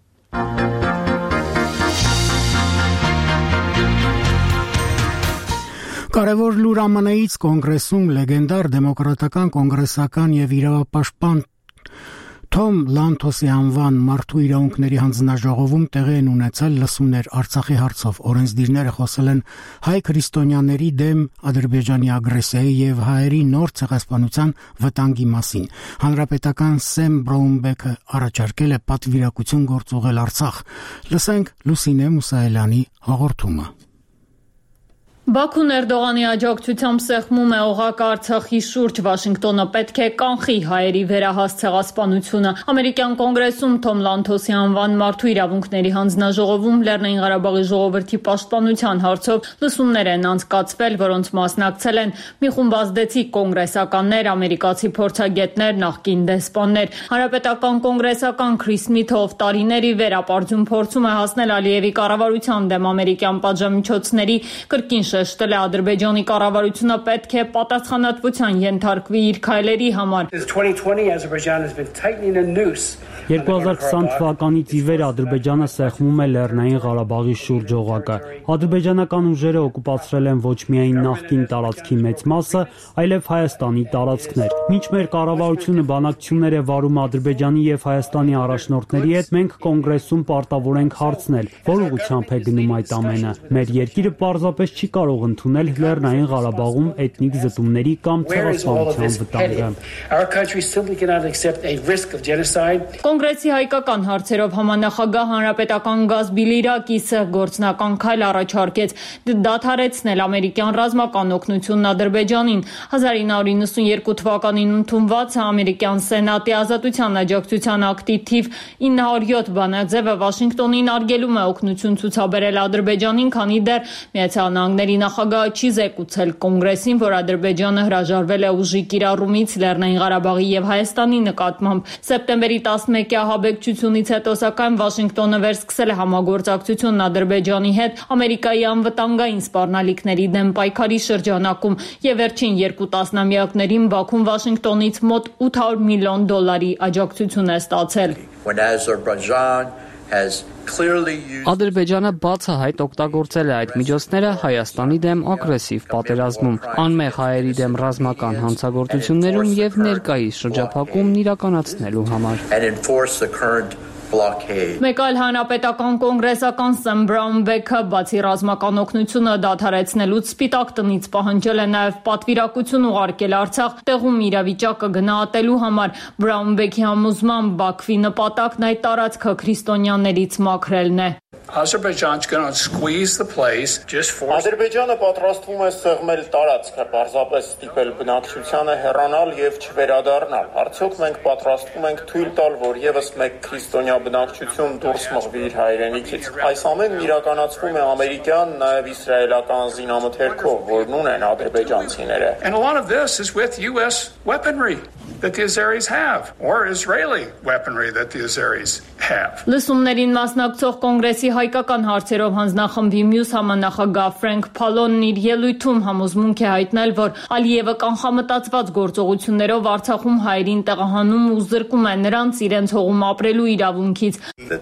Կարևոր լուր ԱՄՆ-ից կոնգրեսում լեգենդար դեմոկրատական կոնգրեսական եւ իրավապաշտպան Թոմ Լանթոսի անվան մարդու իրավունքների հանձնաժողովում տեղի են ունեցել լսումներ Արցախի հարցով։ Օրենսդիրները խոսել են հայ քրիստոնյաների դեմ Ադրբեջանի ագրեսիայի եւ հայերի նոր ցեղասպանության վտանգի մասին։ Հանրապետական Սեմ Բրոունբեքը առաջարկել է պատվիրակություն գործուղել Արցախ։ Լսենք Լուսինե Մուսայելյանի հաղորդումը։ Բաքուն Էրդողանի աջակցությամբ սեղմում է օղակ Արցախի շուրջ, Վաշինգտոնը պետք է կանխի հայերի վերահաս ցեղասպանությունը։ Ամերիկյան կոնգրեսում Թոմ Լանթոսի անվան մարդու իրավունքների հանձնաժողովում Լեռնային Ղարաբաղի ժողովրդի պաշտպանության հարցով լսումներ են անցկացվել, որոնց մասնակցել են մի խումբ ազդեցիկ կոնգրեսականներ, ամերիկացի փորձագետներ, նախկին դեսպաններ։ Հանրապետական կոնգրեսական Քրիս Սմիթը, ով տարիների վեր ապարդյուն փորձում է հասնել Ալիևի կառավարության դեմ ամերիկյան պատժամիջոցների, կրկին շեշտել է Ադրբեջանի կառավարությունը պետք է պատասխանատվության ենթարկվի իր քայլերի համար։ 2020 թվականից ի վեր Ադրբեջանը սեղմում է Լեռնային Ղարաբաղի շուրջ օղակը։ Ադրբեջանական ուժերը օկուպացրել են ոչ միայն նախկին տարածքի մեծ մասը, այլև Հայաստանի տարածքներ։ Մինչ մեր կառավարությունը բանակցություններ է վարում Ադրբեջանի եւ Հայաստանի առաջնորդների հետ, մենք կոնգրեսում պարտավոր ենք հարցնել, որ ուղղությամբ է գնում այդ ամենը։ Մեր երկիրը պարզապես չի կարող ընդունել Լեռնային Ղարաբաղում էթնիկ զտումների կամ ցեղասպանության վտանգը։ Կոնգրեսի հայկական հարցերով համանախագահ հանրապետական Գազ Բիլիրակիսը գործնական քայլ առաջարկեց դադարեցնել ամերիկյան ռազմական օգնությունն Ադրբեջանին։ 1992 թվականին ընդունված ամերիկյան սենատի ազատության աջակցության ակտի թիվ 907 բանաձևը Վաշինգտոնին արգելում է օգնություն ցուցաբերել Ադրբեջանին, քանի դեռ Միացյալ Նահանգների նախագահը չի զեկուցել կոնգրեսին, որ Ադրբեջանը հրաժարվել է ուժի կիրառումից Լեռնային Ղարաբաղի եւ Հայաստանի նկատմամբ։ Սեպտեմբերի 11-ի ահաբեկչությունից հետո սակայն Վաշինգտոնը վերսկսել է համագործակցությունն Ադրբեջանի հետ Ամերիկայի անվտանգային սպառնալիքների դեմ պայքարի շրջանակում եւ վերջին 2 տասնամյակներին Բաքուն Վաշինգտոնից մոտ $800 միլիոն աջակցություն է ստացել։ Ադրբեջանը բացահայտ օգտագործել է այդ միջոցները Հայաստանի դեմ ագրեսիվ պատերազմում, անմեղ հայերի դեմ ռազմական հանցագործություններում եւ ներկայիս շրջափակումն իրականացնելու համար։ Մեկ այլ հանրապետական կոնգրեսական Սեմ Բրաունբեքը բացի ռազմական օգնությունը դադարեցնելուց Սպիտակ տնից պահանջել է նաև պատվիրակություն ուղարկել Արցախ տեղում իրավիճակը գնահատելու համար։ Բրաունբեքի համոզմամբ Բաքվի նպատակն այդ տարածքը քրիստոնյաներից մաքրելն է։ Ադրբեջանը պատրաստվում է սեղմել տարածքը, պարզապես ստիպել բնակչությանը հեռանալ եւ չվերադառնալ։ Արդյոք մենք պատրաստվում ենք թույլ տալ, որ եւս մեկ քրիստոնյա բնակչություն դուրս մղվի իր հայրենիքից։ Այս ամենն իրականացվում է ամերիկյան, նաեւ իսրայելական զինամթերքով, որն ունեն ադրբեջանցիները։ that the Azeris have, or Israeli weaponry that the Azeris have. Լսումներին մասնակցող կոնգրեսի հայկական հարցերով հանձնախմբի մյուս համանախագահ Ֆրենկ Փալոնն իր ելույթում համոզմունք է հայտնել, որ Ալիևը կանխամտածված գործողություններով Արցախում հայերին տեղահանում ու զրկում է նրանց իրենց հողում ապրելու իրավունքից.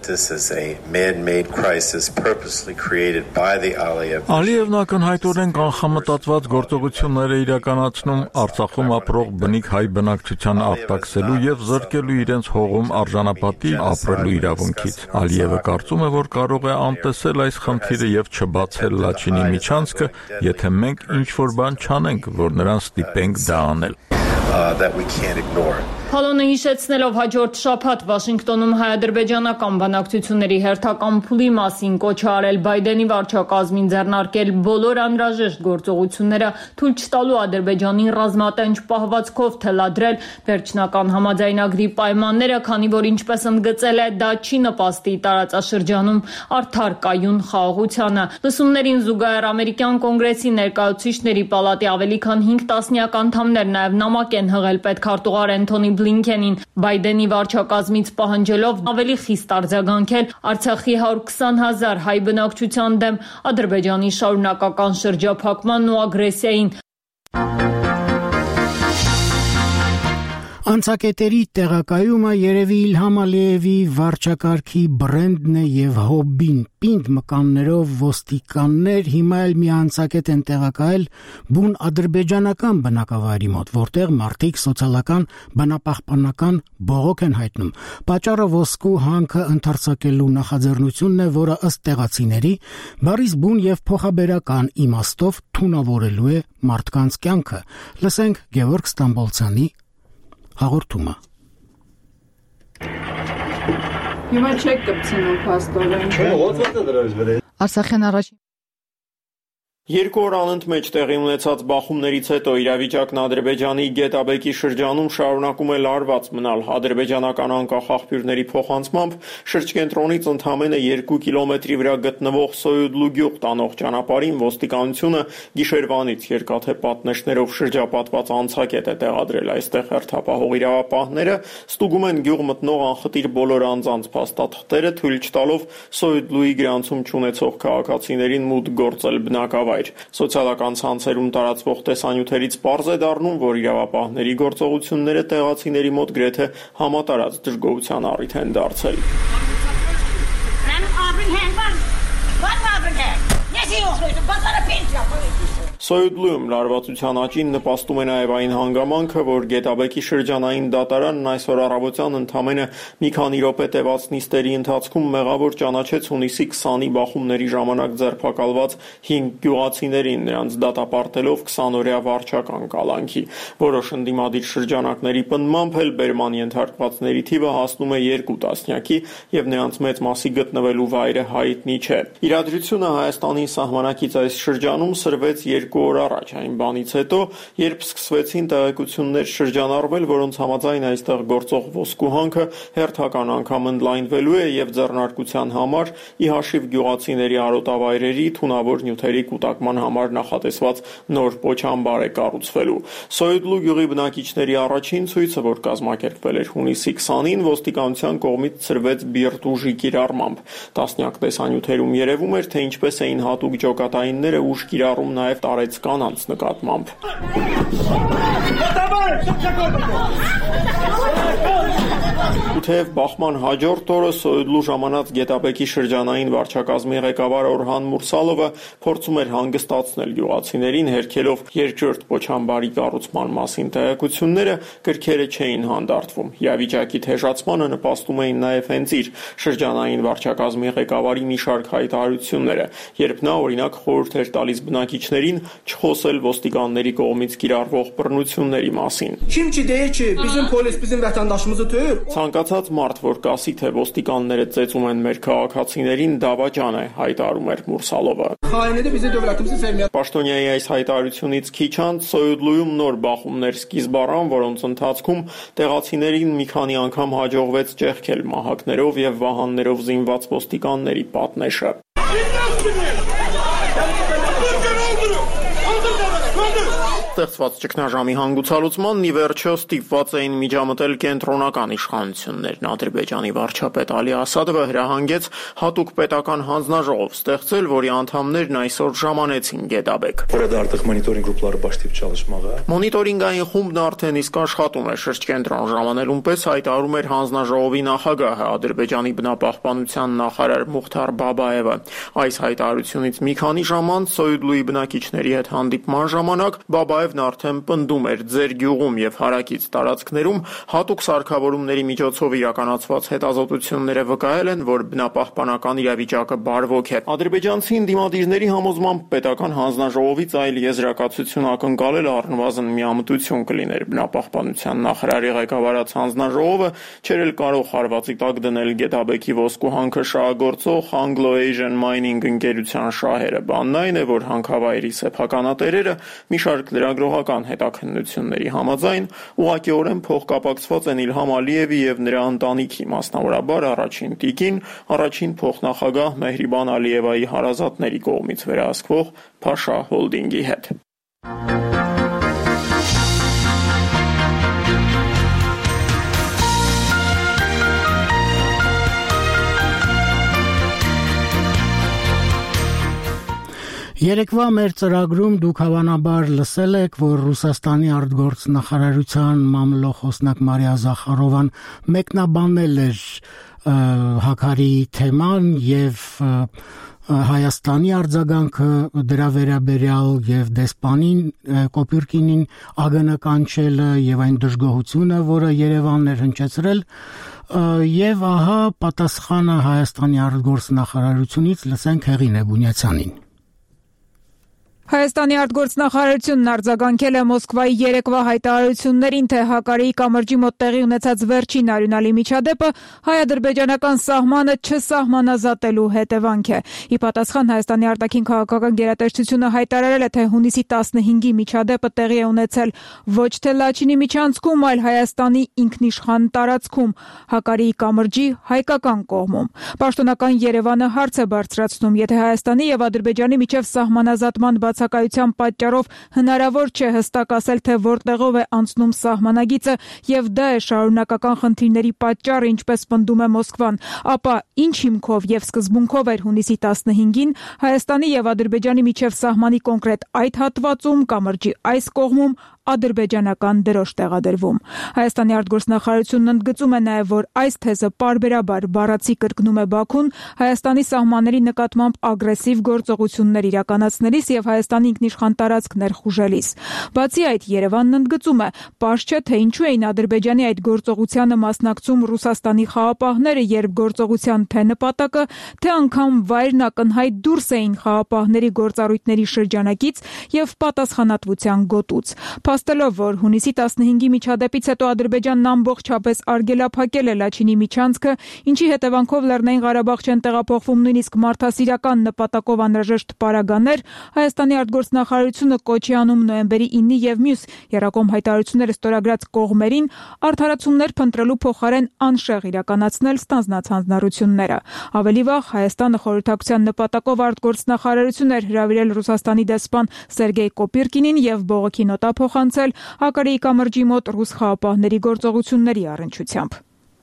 Ալիևն ակնհայտորեն կանխամտածված գործողություններ է իրականացնում Արցախում ապրող բնիկ հայ բնակչության արտաքսելու եւ զրկելու իրենց հողում արժանապատիվ ապրելու իրավունքից. Ալիևը կարծում է, որ կարող է անտեսել այս խնդիրը եւ չբացել Լաչինի միջանցքը, եթե մենք ինչ-որ բան չանենք, որ նրան ստիպենք դա անել. Փալոնը հիշեցնելով հաջորդ շաբաթ Վաշինգտոնում հայ-ադրբեջանական բանակցությունների հերթական փուլի մասին կոչ է արել Բայդենի վարչակազմին ձեռնարկել բոլոր անհրաժեշտ գործողությունները թույլ չտալու Ադրբեջանին ռազմատենչ պահվածքով թելադրել վերջնական համաձայնագրի պայմանները, քանի որ ինչպես ընդգծել է, դա չի նպաստի տարածաշրջանում արդար կայուն խաղաղությանը։ Լսումներին զուգահեռ ամերիկյան կոնգրեսի ներկայացուցիչների պալատի ավելի քան 5 տասնյակ անդամներ նաև նամակ են հղել պետքարտուղար Էնթոնի Բլինքենին Բայդենի վարչակազմից պահանջելով ավելի խիստ արձագանքել Արցախի 120,000 հայ բնակչության դեմ Ադրբեջանի շարունակական շրջափակման ու ագրեսիային։ Անցակետերի տեղակայումը երևի Իլհամ Ալիևի վարչակարգի բրենդն է եւ հոբբին պինդ մկաններով ոստիկաններ հիմա էլ մի անցակետ են տեղակայել բուն ադրբեջանական բնակավայրի մոտ, որտեղ մարդիկ սոցիալական բնապահպանական բողոք են հայտնում։ Պատճառը ոսկու հանքը ընդարձակելու նախաձեռնությունն է, որը ըստ տեղացիների բարիս բուն եւ փոխաբերական իմաստով թունավորելու է մարդկանց կյանքը։ Լսենք Գևորգ Ստամբոլցյանի հաղորդումը։ Հիմա չեք կպցնում փաստորեն։ Չէ, ո՞նց է դրած վրա։ Արցախյան առաջին Երկու օր անընդմեջ տեղի ունեցած բախումներից հետո իրավիճակն Ադրբեջանի Գետաբեկի շրջանում շարունակում է լարված մնալ։ Ադրբեջանական անկախ աղբյուրների փոխանցմամբ շրջկենտրոնից ընդամենը 2 կիլոմետրի վրա գտնվող Սոյուդլու գյուղ տանող ճանապարհին ոստիկանությունը գիշերվանից երկաթե պատնեշներով շրջապատված անցակետ է տեղադրել։ Այստեղ հերթապահող իրավապահները ստուգում են գյուղ մտնող անխտիր բոլոր անձանց փաստաթղթերը, թույլ չտալով Սոյուդլուի գրանցում չունեցող քաղաքացիներին մուտք գործել բնակավայր։ Սոցիալական ցանցերում տարածվող տեսանյութերից պարզ է դառնում, որ իրավապահների գործողությունները տեղացիների մոտ գրեթե համատարած դժգոհության առիթ են դարձել։ Սոյուդլուում լարվածության աճին նպաստում է նաև այն հանգամանքը, որ Գետաբեկի շրջանային դատարանն այսօր առավոտյան ընդամենը մի քանի րոպե տևած նիստերի ընթացքում մեղավոր ճանաչեց հունիսի 20-ի բախումների ժամանակ ձերբակալված 5 գյուղացիներին, նրանց դատապարտելով 20-օրյա վարչական կալանքի։ Որոշ ընդդիմադիր շրջանակների պնդմամբ էլ բերման ենթարկվածների թիվը հասնում է 2 տասնյակի եւ նրանց մեծ մասի գտնվելու վայրը հայտնի չէ։ Իրադրությունը Հայաստանի սահմանակից այս շրջանում սրվեց 2 օր առաջ, այն բանից հետո, երբ սկսվեցին տեղեկություններ շրջանառվել, որոնց համաձայն այստեղ գործող ոսկու հանքը հերթական անգամ ընդլայնվելու է եւ ձեռնարկության համար ի հաշիվ գյուղացիների արոտավայրերի թունավոր նյութերի կուտակման համար նախատեսված նոր պոչամբար է կառուցվելու։ Սոյուդլու գյուղի բնակիչների առաջին ցույցը, որ կազմակերպվել էր հունիսի 20-ին, ոստիկանության կողմից ծրվեց բիրտ ուժի կիրառմամբ։ Տասնյակ տեսանյութերում երևում էր, թե ինչպես էին հատուկ ջոկատայինները ուժ կիրառում նաև տարեց կանանց նկատմամբ։ Թեև բախման հաջորդ օրը Սոյուդլու ժամանած Գետաբեկի շրջանային վարչակազմի ղեկավար Օրհան Մուրսալովը փորձում էր հանգստացնել գյուղացիներին, հերքելով երկրորդ պոչամբարի կառուցման մասին տեղեկությունները, գրքերը չէին հանդարտվում։ Իրավիճակի թեժացմանը նպաստում էին նաև հենց իր շրջանային վարչակազմի ղեկավարի մի շարք հայտարարությունները, երբ նա օրինակ խորհուրդ էր տալիս բնակիչներին չխոսել ոստիկանների կողմից կիրառվող բռնությունների մասին։ Ցանկացած մարդ, որ կասի, թե ոստիկանները ծեծում են մեր քաղաքացիներին, դավաճան է, հայտարարում էր Մուրսալովը։ Պաշտոնյայի այս հայտարարությունից քիչ անց Սոյուդլուում նոր բախումներ սկիզբ առան, որոնց ընթացքում տեղացիներին մի քանի անգամ հաջողվեց ճեղքել մահակներով եւ վահաններով զինված ոստիկանների պատնեշը։ Ստեղծված ճգնաժամի հանգուցալուծմանն ի վերջո ստիպված էին միջամտել կենտրոնական իշխանություններն։ Ադրբեջանի վարչապետ Ալի Ասադովը հրահանգեց հատուկ պետական հանձնաժողով ստեղծել, որի անդամներն այսօր ժամանեցին Գետաբեկ։ Մոնիտորինգային խումբն արդեն իսկ աշխատում է շրջկենտրոն ժամանելուն պես հայտարարում էր հանձնաժողովի նախագահը Ադրբեջանի բնապահպանության նախարար Մուխթար Բաբաևը։ Այս հայտարարությունից մի քանի ժամ անց Սոյուդլուի բնակիչների հետ հանդիպման ժամանակ Բաբաևն արդեն պնդում էր ձեր գյուղում եւ հարակից տարածքներում հատուկ սարքավորումների միջոցով իրականացված հետազոտությունները վկայել են, որ բնապահպանական իրավիճակը բարվոք է։ Ադրբեջանցի ընդդիմադիրների համոզմամբ պետական հանձնաժողովից այլ եզրակացություն ակնկալել առնվազն միամտություն կլիներ։ Բնապահպանության նախարարի ղեկավարած հանձնաժողովը չէր էլ կարող հարվածի տակ դնել Գետաբեկի ոսկու հանքը շահագործող Anglo-Asian Mining ընկերության շահերը։ Բանն այն է, որ հանքավայրի սեփականատերերը մի շարք լրագրողական հետաքննությունների համաձայն ուղղակիորեն փոխկապակցված են Իլհամ Ալիևի եւ նրա ընտանիքի, մասնավորաբար առաջին տիկին, առաջին փոխնախագահ Մեհրիբան Ալիևայի հարազատների կողմից վերահսկվող Փաշա հոլդինգի հետ։ Երեկվա մեր ծրագրում դուք հավանաբար լսել եք, որ Ռուսաստանի արտգործնախարարության մամլոխոսնակ Մարիա Զախարովան մեկնաբանել էր Հաքարի թեման եւ Հայաստանի արձագանքը դրա վերաբերյալ եւ դեսպանին Կոպյուրկինին ագնականչելը եւ այն դժգոհությունը, որը Երևանն էր հնչեցրել, եւ ահա պատասխանը Հայաստանի արտգործնախարարությունից լսենք Հեղինե Բունյացյանին։ Հայաստանի արտգործնախարարությունն արձագանքել է Մոսկվայի երեկվա հայտարարություններին, թե Հակարեի կամրջի մոտ տեղի ունեցած վերջին արյունալի միջադեպը հայ-ադրբեջանական սահմանը չսահմանազատելու հետևանք է։ Ի պատասխան Հայաստանի արտաքին քաղաքական գերատեսչությունը հայտարարել է, թե հունիսի 15-ի միջադեպը տեղի է ունեցել ոչ թե Լաչինի միջանցքում, այլ Հայաստանի ինքնիշխան տարածքում, Հակարեի կամրջի հայկական կողմում։ Պաշտոնական Երևանը հարց է բարձրացնում, եթե Հայաստանի եւ Ադրբեջանի միջև սահմանազատման բացակայության պատճառով հնարավոր չէ հստակ ասել, թե որտեղով է անցնում սահմանագիծը եւ դա է շարունակական խնդիրների պատճառը, ինչպես պնդում է Մոսկվան, ապա ինչ հիմքով եւ սկզբունքով էր հունիսի 15-ին Հայաստանի եւ Ադրբեջանի միջև սահմանի կոնկրետ այդ հատվածում կամրջի այս կողմում ադրբեջանական դրոշ տեղադրվում։ Հայաստանի արտգործնախարարությունն ընդգծում է նաև, որ այս թեզը պարբերաբար բառացի կրկնում է Բաքուն Հայաստանի սահմանների նկատմամբ ագրեսիվ գործողություններ իրականացնելիս եւ Հայաստանի ինքնիշխան տարածք ներխուժելիս։ Բացի այդ, Երևանն ընդգծում է, պարզ չէ, թե ինչու էին Ադրբեջանի այդ գործողությանը մասնակցում Ռուսաստանի խաղապահները, երբ գործողության թե նպատակը, թե անգամ վայրն ակնհայտ դուրս էին խաղապահների գործառույթների շրջանակից եւ պատասխանատվության գոտուց։ Փաստելով, որ հունիսի 15-ի միջադեպից հետո Ադրբեջանն ամբողջապես արգելափակել է Լաչինի միջանցքը, ինչի հետևանքով Լեռնային Ղարաբաղ չեն տեղափոխվում նույնիսկ մարդասիրական նպատակով անհրաժեշտ պարագաներ, Հայաստանի արտգործնախարարությունը կոչի անում նոյեմբերի 9-ի եւ մյուս եռակողմ հայտարարությունները ստորագրած կողմերին արդարացումներ փնտրելու փոխարեն անշեղ իրականացնել ստանձնած հանձնառությունները։ Ավելի վաղ Հայաստանը խորհրդակցության նպատակով արտգործնախարարություն էր հրավիրել Ռուսաստանի դեսպան Սերգեյ Կոպյուրկինին եւ բողոքի նոտա փոխանցել Հակարեի կամրջի մոտ ռուս խաղապահների գործողությունների առնչությամբ։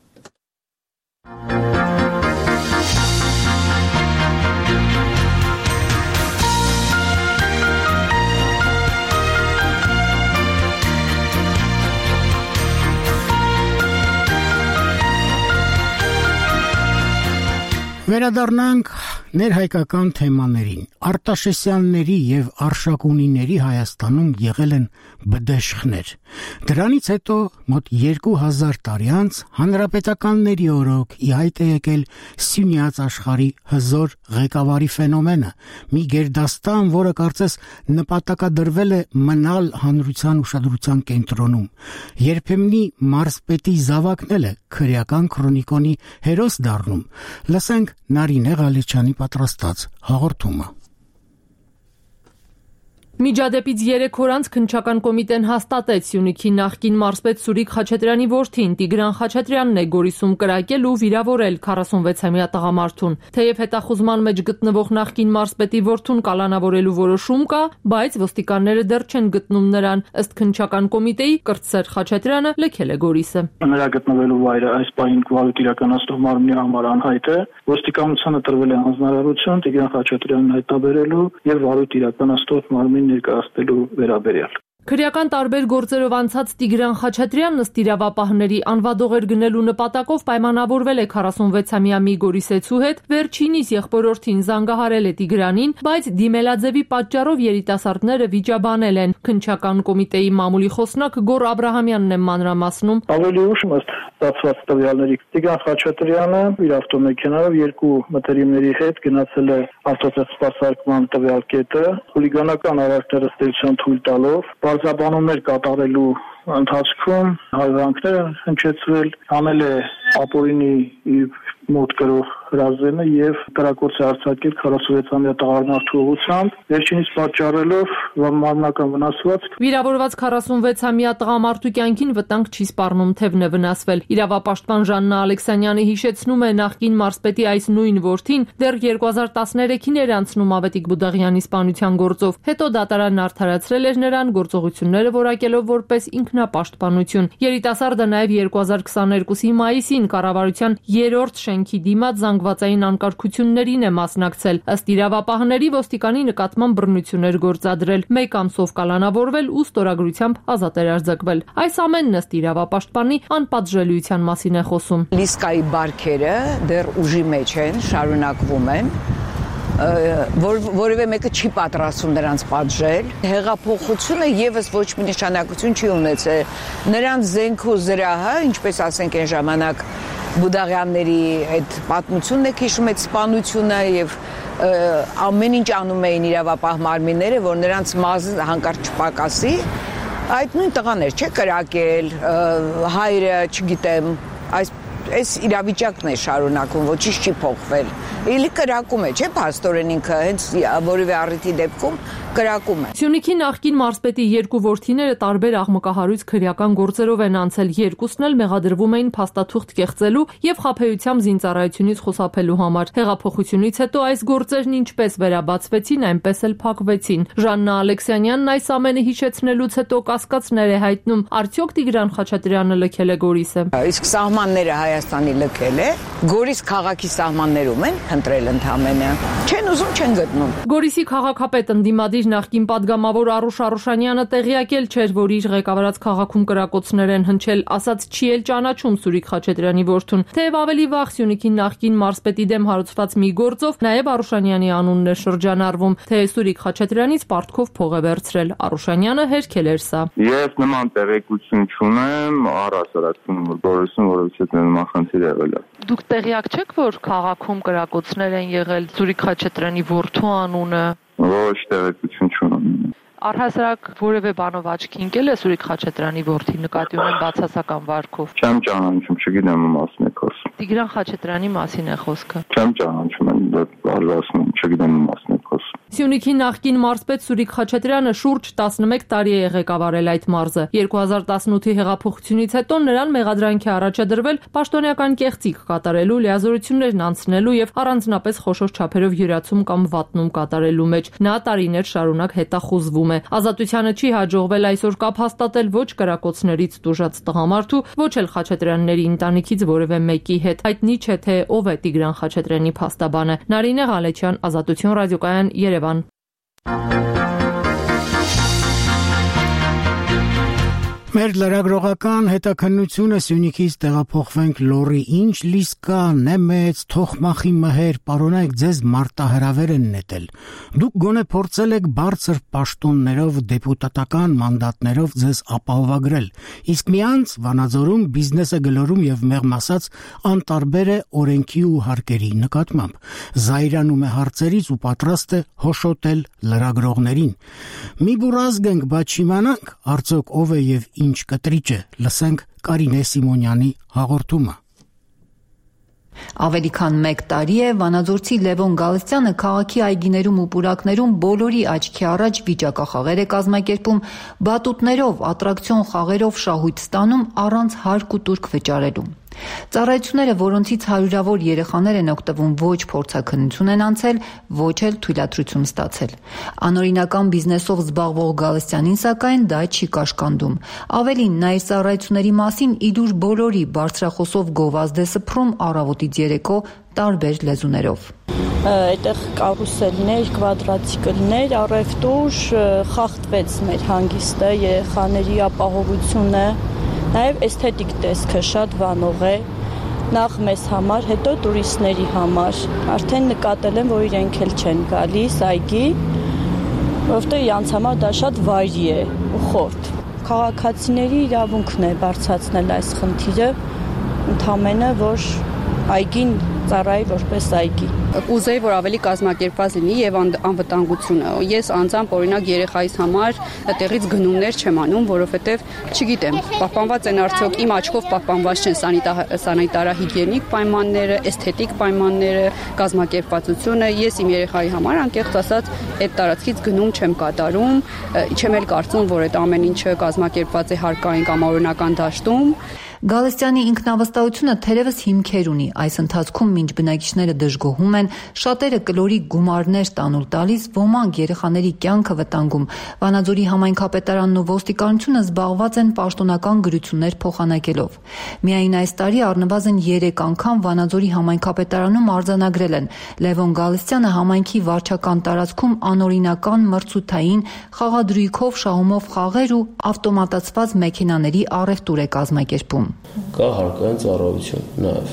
Վերադառնանք ներհայկական թեմաներին։ Արտաշեսյանների եւ Արշակունիների Հայաստանում եղել են բդեշխներ։ Դրանից հետո մոտ 2000 տարի անց հանրապետականների օրոք ի հայտ է եկել Սյունյաց աշխարհի հզոր ղեկավարի ֆենոմենը, մի գերդաստան, որը կարծես նպատակադրվել է մնալ հանրության ուշադրության կենտրոնում։ Երբեմնի մարզպետի զավակն է քրեական քրոնիկոնի հերոս դառնում։ Լսենք Նարինե Ղալիչյանի պատրաստած հաղորդումը։ Միջադեպից 3 օր անց քննչական կոմիտեն հաստատեց Սյունիքի նախկին մարզպետ Սուրիկ Խաչատրյանի որդին Տիգրան Խաչատրյանն է Գորիսում կրակել ու վիրավորել 46-ամյա տղամարդուն։ Թեև հետախուզման մեջ գտնվող նախկին մարզպետի որդուն կալանավորելու որոշում կա, բայց ոստիկանները դեռ չեն գտնում նրան։ Ըստ քննչական կոմիտեի Կրտսեր Խաչատրյանը լքել է Գորիսը։ Նրա գտնվելու վայրը այս պահին վարույթ իրականացնող մարմնի համար անհայտ է։ Ոստիկանությանը տրվել է հանձնարարություն Տիգրան Խաչատրյանին հայտնաբերելու եւ վարույթ իրականացնող մարմնին ներկայացնելու վերաբերյալ։ Քրեական տարբեր գործերով անցած Տիգրան Խաչատրյանն ըստ իրավապահների անվադողեր գնելու նպատակով պայմանավորվել է 46-ամյա մի գորիսեցու հետ, վերջինիս եղբորորդին զանգահարել է Տիգրանին, բայց դիմելաձևի պատճառով երիտասարդները վիճաբանել են։ Քննչական կոմիտեի մամուլի խոսնակ Գոռ Աբրահամյանն է մանրամասնում։ Ավելի ուշ ըստ ստացված տվյալների Տիգրան Խաչատրյանը իր ավտոմեքենայով երկու մտերիմների հետ գնացել է ավտոտես սպասարկման տվյալ կետը, խուլիգանական արարքները ստեղծան թույլ տալով, բարձրաբանումներ կատարելու ընթացքում հարևանքները հնչեցվել, անել է ապօրինի մոտ գրող հրազենը եւ կրակոց է արձակել 46-ամյա տղամարդու ուղղությամբ, վերջինիս պատճառելով մարմնական վնասվածք։ Վիրավորված 46-ամյա տղամարդու կյանքին վտանգ չի սպառնում, թևն է վնասվել։ Իրավապաշտպան Ժաննա Ալեքսանյանը հիշեցնում է նախկին մարզպետի այս նույն որդին դեռ 2013-ին էր անցնում Ավետիք Բուդաղյանի սպանության գործով։ Հետո դատարանն արդարացրել էր նրան գործողությունները որակելով որպես ինքնապաշտպանություն։ Երիտասարդը նաև 2022-ի մայիսին կառավարության 3-րդ շենքի դիմաց զանգվածային անկարգություններին է մասնակցել։ Ըստ իրավապահների ոստիկանի նկատմամբ բռնություններ գործադրել, 1 ամսով կալանավորվել ու ստորագրությամբ ազատ էր արձակվել։ Այս ամենն ըստ իրավապաշտպանի անպատժելիության մասին է խոսում։ Լիսկայի բարքերը դեռ ուժի մեջ են, շարունակվում են։ Որևէ մեկը չի պատրաստվում նրանց պատժել։ Հեղափոխությունը եւս ոչ մի նշանակություն չի ունեցել։ Նրանց զենք ու զրահը, ինչպես ասենք այն ժամանակ Բուդաղյանների այդ պատմությունն է հիշում այդ սպանությունը եւ ամեն ինչ անում էին իրավապահ մարմինները, որ նրանց մազը հանկարծ չպակասի։ Այդ նույն տղան էր, չէ՞, կրակել, հայրը, չգիտեմ, այս իրավիճակն է շարունակում, ոչինչ չի փոխվել։ Էլի կրակում է, չէ՞, փաստորեն ինքը հենց որևէ առիթի դեպքում կրակում է։ Սյունիքի նախկին մարզպետի երկու որդիները տարբեր աղմկահարույց քրեական գործերով են անցել, երկուսն էլ մեղադրվում էին փաստաթուղթ կեղծելու եւ խաբեությամբ զինծառայությունից խուսափելու համար։ Հեղափոխությունից հետո այս գործերն ինչպես վերաբացվեցին, այնպես էլ փակվեցին։ Ժաննա Ալեքսանյանն այս ամենը հիշեցնելուց հետո կասկածներ է հայտնում, արդյոք Տիգրան Խաչատրյանը լքել է Գորիսը։ Իսկ սահմանները Հայաստանի լքել է, Գորիս քաղաքի սահմաններում են ընտրել ընդամենը։ Չեն ուզում, չեն գտնում։ Գորիսի քաղաքապետ ընդդիմադիր նախկին падգամավոր Արուշ Արուշանյանը տեղյակել չէր, որ իր ղեկավարած քաղաքում կրակոցներ են հնչել, ասաց չի էլ ճանաչում Սուրիկ Խաչատրյանի որդուն։ Թեև ավելի վաղ Սյունիքի նախկին մարզպետի դեմ հարուցված մի գործով նաև Արուշանյանի անունն է շրջանառվում, թե Սուրիկ Խաչատրյանից պարտքով փող է վերցրել։ Արուշանյանը հերքել էր սա։ Ես նման տեղեկություն չունեմ, առհասարակում Գորիսում որովհետեւ նման խնդիր եղել է։ Դուք տեղյակ չեք, որ քաղաքում կրակոցներ են եղել, Սուրիկ Խաչատրյանի որդու անունը։ Ոչ տեղեկություն չունեմ։ Առհասարակ որևէ բանով աչքի ընկել է Սուրիկ Խաչատրյանի որդի նկատի ունեն բացասական վարքով։ Չեմ ճանաչում, չգիտեմ մասն է խոսքը։ Տիգրան Խաչատրյանի մասին է խոսքը։ Չեմ ճանաչում, ասում, չգիտեմ մասն է խոսքը։ Սյունիքի նախկին մարզպետ Սուրիկ Խաչատրյանը շուրջ 11 տարի է ղեկավարել այդ մարզը։ 2018-ի հեղափոխությունից հետո նրան մեղադրանքի առաջադրվել պաշտոնական կեղծիք կատարելու, լիազորություններն անցնելու եւ առանձնապես խոշոր չափերով յուրացում կամ վատնում կատարելու մեջ։ Նա տարիներ շարունակ հետախուզվում է։ Ազատությանը չի հաջողվել այսօր կապ հաստատել ոչ կրակոցներից տուժած տղամարդու, ոչ էլ Խաչատրյանների ընտանիքից որևէ մեկի հետ։ Հայտնի չէ թե ով է Տիգրան Խաչատրյանի փաստաբանը։ Նարինե Ղալեչյան, Ազատություն ռադիոկայան, Երևան։ Մեր լրագրողական հետաքննությունը Սյունիքից տեղափոխվենք Լոռի, ինչ լիսկ կա, նեմեց, թոխմախի մհեր, պարոնայք ձեզ մարտահրավեր են նետել։ Դուք գոնե փորձել եք բարձր պաշտոններով, դեպուտատական մանդատներով ձեզ ապահովագրել, իսկ միանց Վանաձորում բիզնեսը գլորում եւ մեղմ ասած անտարբեր է օրենքի ու հարկերի նկատմամբ։ Զայրանում է հարցերից ու պատրաստ է հոշոտել լրագրողներին։ Մի բուրազգ ենք, բայց չիմանանք արդյոք ով է եւ ինչ կտրիչ է, լսենք Կարինե Սիմոնյանի հաղորդումը։ Ավելի քան 1 տարի է վանաձորցի Լևոն Գալստյանը քաղաքի այգիներում ու պուրակներում բոլորի աչքի առաջ վիճակախաղեր է կազմակերպում, բատուտներով, ատրակցիոն խաղերով շահույթ ստանում առանց հարկ ու տուրք վճարելու։ Ծառայությունները, որոնցից հարյուրավոր երեխաներ են օգտվում, ոչ փորձաքննություն են անցել, ոչ էլ թույլատրություն ստացել։ Անօրինական բիզնեսով զբաղվող Գալստյանին, սակայն, դա չի կաշկանդում։ Ավելին, նա իր ծառայությունների մասին իդուր բոլորի բարձրախոսով գովազդ է սփռում առավոտից երեկո տարբեր լեզուներով։ Այդտեղ կարուսելներ, կվադրատիկլներ, առևտուր, խախտվեց մեր հանգիստը, երեխաների ապահովությունը, նաև էսթետիկ տեսքը շատ վանող է, նախ մեզ համար, հետո տուրիստների համար։ Արդեն նկատել եմ, որ իրենք էլ չեն գալիս այգի, որովհետև իրանց համար դա շատ վայրի է ու խորտ։ Քաղաքացիների իրավունքն է բարձրացնել այս խնդիրը, ընդամենը, որ այգին ծառայի որպես այգի։ Կուզեի, որ ավելի կազմակերպված լինի եւ անվտանգությունը։ Ես անձամբ օրինակ երեխայիս համար տեղից գնումներ չեմ անում, որովհետեւ չգիտեմ, պահպանված են արդյոք իմ աչքով պահպանված չեն սանիտարահիգիենիկ պայմանները, էսթետիկ պայմանները, կազմակերպվածությունը։ Ես իմ երեխայի համար անկեղծ ասած այդ տարածքից գնում չեմ կատարում, չեմ էլ կարծում, որ այդ ամեն ինչը կազմակերպված է հարկային կամ օրինական դաշտում։ Գալստյանի ինքնավստահությունը թերևս հիմքեր ունի։ Այս ընթացքում, մինչ բնակիչները դժգոհում են, շատերը կլորի գումարներ տանուլ տալիս, ոմանք երեխաների կյանքը վտանգում։ Վանաձորի համայնքապետարանն ու ոստիկանությունը զբաղված են պաշտոնական գրություններ փոխանակելով։ Միայն այս տարի առնվազն 3 անգամ Վանաձորի համայնքապետարանում արձանագրել են։ Լևոն Գալստյանը համայնքի վարչական տարածքում անօրինական մրցութային խաղադրույքով շահումով խաղեր ու ավտոմատացված մեքենաների առևտուր է կազմակերպում։ Կա հարկային ծառայություն նաև,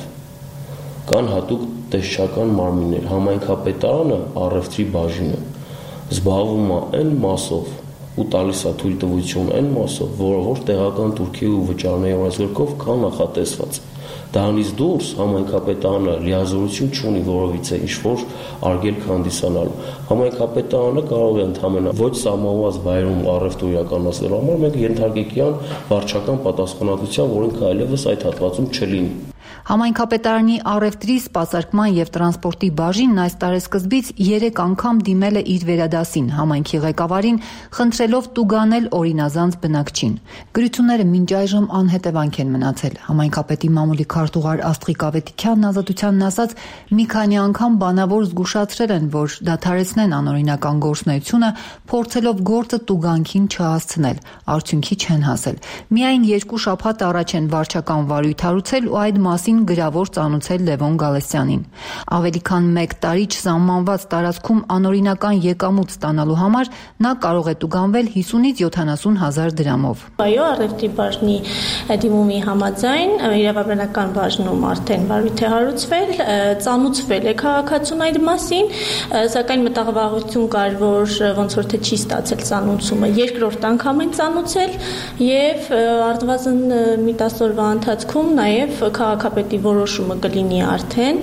կան հատուկ տեսչական մարմիններ, համայնքապետարանը առևտրի բաժինը զբաղվում է այն մասով ու տալիս է թույլտվություն այն մասով, որ տեղական տուրքի ու վճարների օրենսգրքով կա նախատեսված։ Դրանից դուրս համայնքապետարանը լիազորություն չունի որովիցե ինչ-որ արգելք հանդիսանալու։ Համայնքապետարանը կարող է ընդհանրապես ոչ սահմանված վայրում առևտուր իրականացնելու համար մենք ենթարկենք վարչական պատասխանատվության, որ ինքը այլևս այդ հատվածում չլինի։ Համայնքապետարանի առևտրի, սպասարկման եւ տրանսպորտի բաժինն այս տարեսկզբից 3 անգամ դիմել է իր վերադասին համայնքի ղեկավարին, խնդրելով տուգանել օրինազանց բնակչին։ Գրությունները մինչ այժմ անհետևանք են մնացել։ Համայնքապետի մամուլի քարտուղար Աստղիկ Ավետիքյանն Ազատությանն ասաց, մի քանի անգամ բանավոր զգուշացրել են, որ դադարեցնեն անօրինական գործունեությունը, փորձելով գործը տուգանքին չհասցնել, արդյունքի չեն հասել։ Միայն 2 շաբաթ առաջ են վարչական վարույթ հարուցել ու այդ մասին գրավոր ծանուցել Լևոն Գալստյանին։ Ավելի քան 1 տարի չսահմանված տարածքում անօրինական եկամուտ ստանալու համար նա կարող է տուգանվել 50-ից 70 հազար դրամով։ Այո, առևտրի բաժնի դիմումի համաձայն իրավաբանական բաժնում արդեն վարույթ է հարուցվել, ծանուցվել է քաղաքացուն այդ մասին, սակայն մտավախություն կար, որ ոնց որ թե չի ստացել ծանուցումը։ Երկրորդ անգամ են ծանուցել եւ առնվազն մի 10 օրվա ընթացքում նաեւ քաղաքապետի որոշումը կլինի արդեն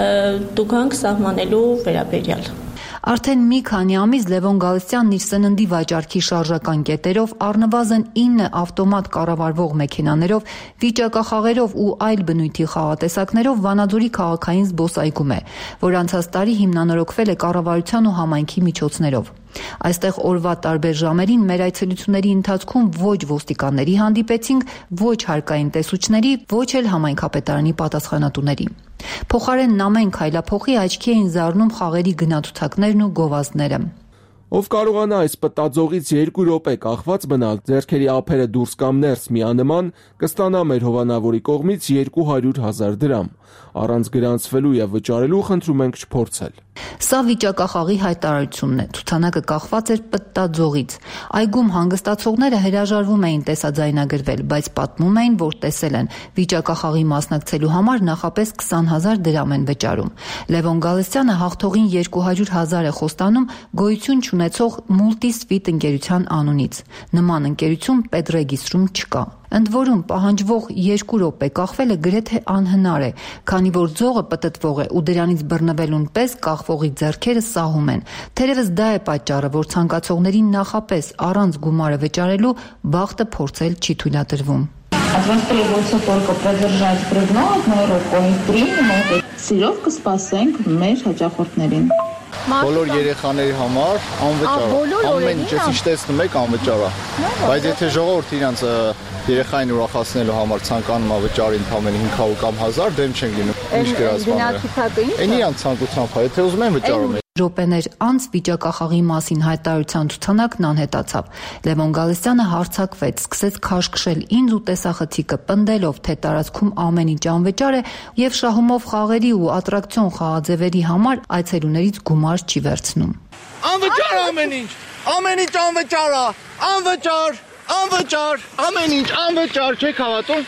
տուգանք սահմանելու վերաբերյալ։ Արդեն մի քանի ամիս Լևոն Գալստյանն իր սննդի վաճառքի շարժական կետերով, առնվազն 9 ավտոմատ կառավարվող մեքենաներով, վիճակախաղերով ու այլ բնույթի խաղատեսակներով Վանաձորի քաղաքային զբոսայգում է, որ անցած տարի հիմնանորոգվել է կառավարության ու համայնքի միջոցներով։ Այստեղ օրվա տարբեր ժամերին մեր այցելությունների ընթացքում ոչ ոստիկանների հանդիպեցինք, ոչ հարկային տեսուչների, ոչ էլ համայնքապետարանի պատասխանատուների։ Փոխարենն ամեն քայլափոխի աչքի էին զարնում խաղերի գնացուցակներն ու գովազդները։ Ով կարողանա այս պտաձողից 2 րոպե կախված մնալ, ձեռքերի ափերը դուրս կամ ներս միանման, կստանա մեր հովանավորի կողմից 200,000 դրամ։ Առանց գրանցվելու եւ վճարելու խնդրում ենք չփորձել։ Սա վիճակախաղի հայտարարությունն է։ Ցուցանակը կախված էր պտտաձողից։ Այգում հանգստացողները հրաժարվում էին տեսաձայնագրվել, բայց պատմում էին, որ տեսել են։ Վիճակախաղի մասնակցելու համար նախապես 20,000 դրամ են վճարում։ Լևոն Գալստյանը հաղթողին 200,000 է խոստանում գոյություն չունեցող Multisfit ընկերության անունից։ Նման ընկերություն Պետրեգիստրում չկա։ Ընդ որում պահանջվող 2 րոպե կախվելը գրեթե անհնար է, քանի որ ձողը պտտվող է ու դրանից բռնվելուն պես կախվողի ձեռքերը սահում են։ Թերևս դա է պատճառը, որ ցանկացողներին նախապես առանց գումարը վճարելու բախտը փորձել չի թույլատրվում։ Вас требуется только продержать бревно одной рукой 3 минуты. Սիրով կսպասենք մեր հաճախորդներին։ Բոլոր երեխաների համար անվճար է։ Ամեն ինչ ինչ տեսնում եք անվճար է։ Բայց եթե ժողովուրդը իրանց երեխային ուրախացնելու համար ցանկանում է վճարի ընդամենը 500 կամ 1000, դեմ չեն լինում։ Ինչ գրասպաները։ Այն իրանց ցանկությամբ է, եթե ուզում են վճարում են։ Րոպեներ անց վիճակախաղի մասին հայտարարության ցուցանակն անհետացավ։ Լևոն Գալստյանը հարձակվեց, սկսեց քաշքշել ինձ ու տեսախցիկը, պնդելով, թե տարածքում ամեն ինչ անվճար է եւ շահումով խաղերի ու ատրակցիոն խաղաձևերի համար այցելուներից գումար չի վերցնում։ Անվճար ամեն ինչ անվճար է, անվճար, ամեն ինչ անվճար, չեք հավատում։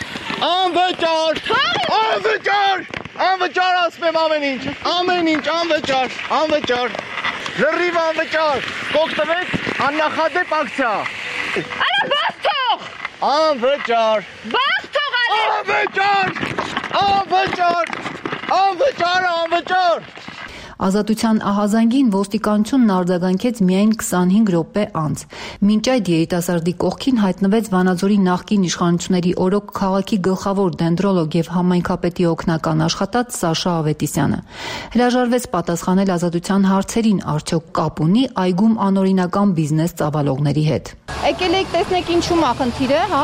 Անվճար ասում ամեն ինչ անվճար, լրիվ անվճար, կօգտվեք աննախադեպ ակցիա։ Արա բաց թող։ Անվճար։ Բաց թող Անվճար։ Ազատության ահազանգին ոստիկանությունն արձագանքեց միայն 25 րոպե անց։ Մինչ այդ երիտասարդի կողքին հայտնվեց Վանաձորի նախկին իշխանությունների օրոք քաղաքի գլխավոր դենդրոլոգ եւ համայնքապետի օգնական աշխատած Սաշա Ավետիսյանը։ Հրաժարվեց պատասխանել ազատության հարցերին, արդյոք կապ ունի այգում անօրինական բիզնես ծավալողների հետ։ Եկել եք տեսնեք ինչու մա խնդիրը, հա։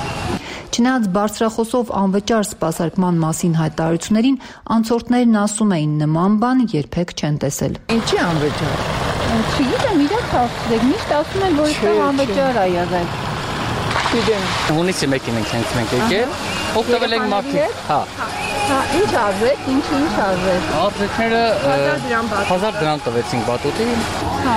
Չնայած բարձրախոսով անվճար սպասարկման մասին հայտարարություններին, անցորդներն ասում էին նման բան երբեք չեն տեսել։ Ինչի անվճար։ Չգիտեմ, իրաք հարցրեք, միշտ ասում են, որ այստեղ անվճար է եղել։ Գիտեմ։ Հունիսի 1-ին ենք մենք եկել, օգտվել ենք մարդիկ։ Հա։ Հա, ինչ արվեց, ինչ արվեց։ Արժեքները 1000 դրամ տվեցին բատուտին։ Հա,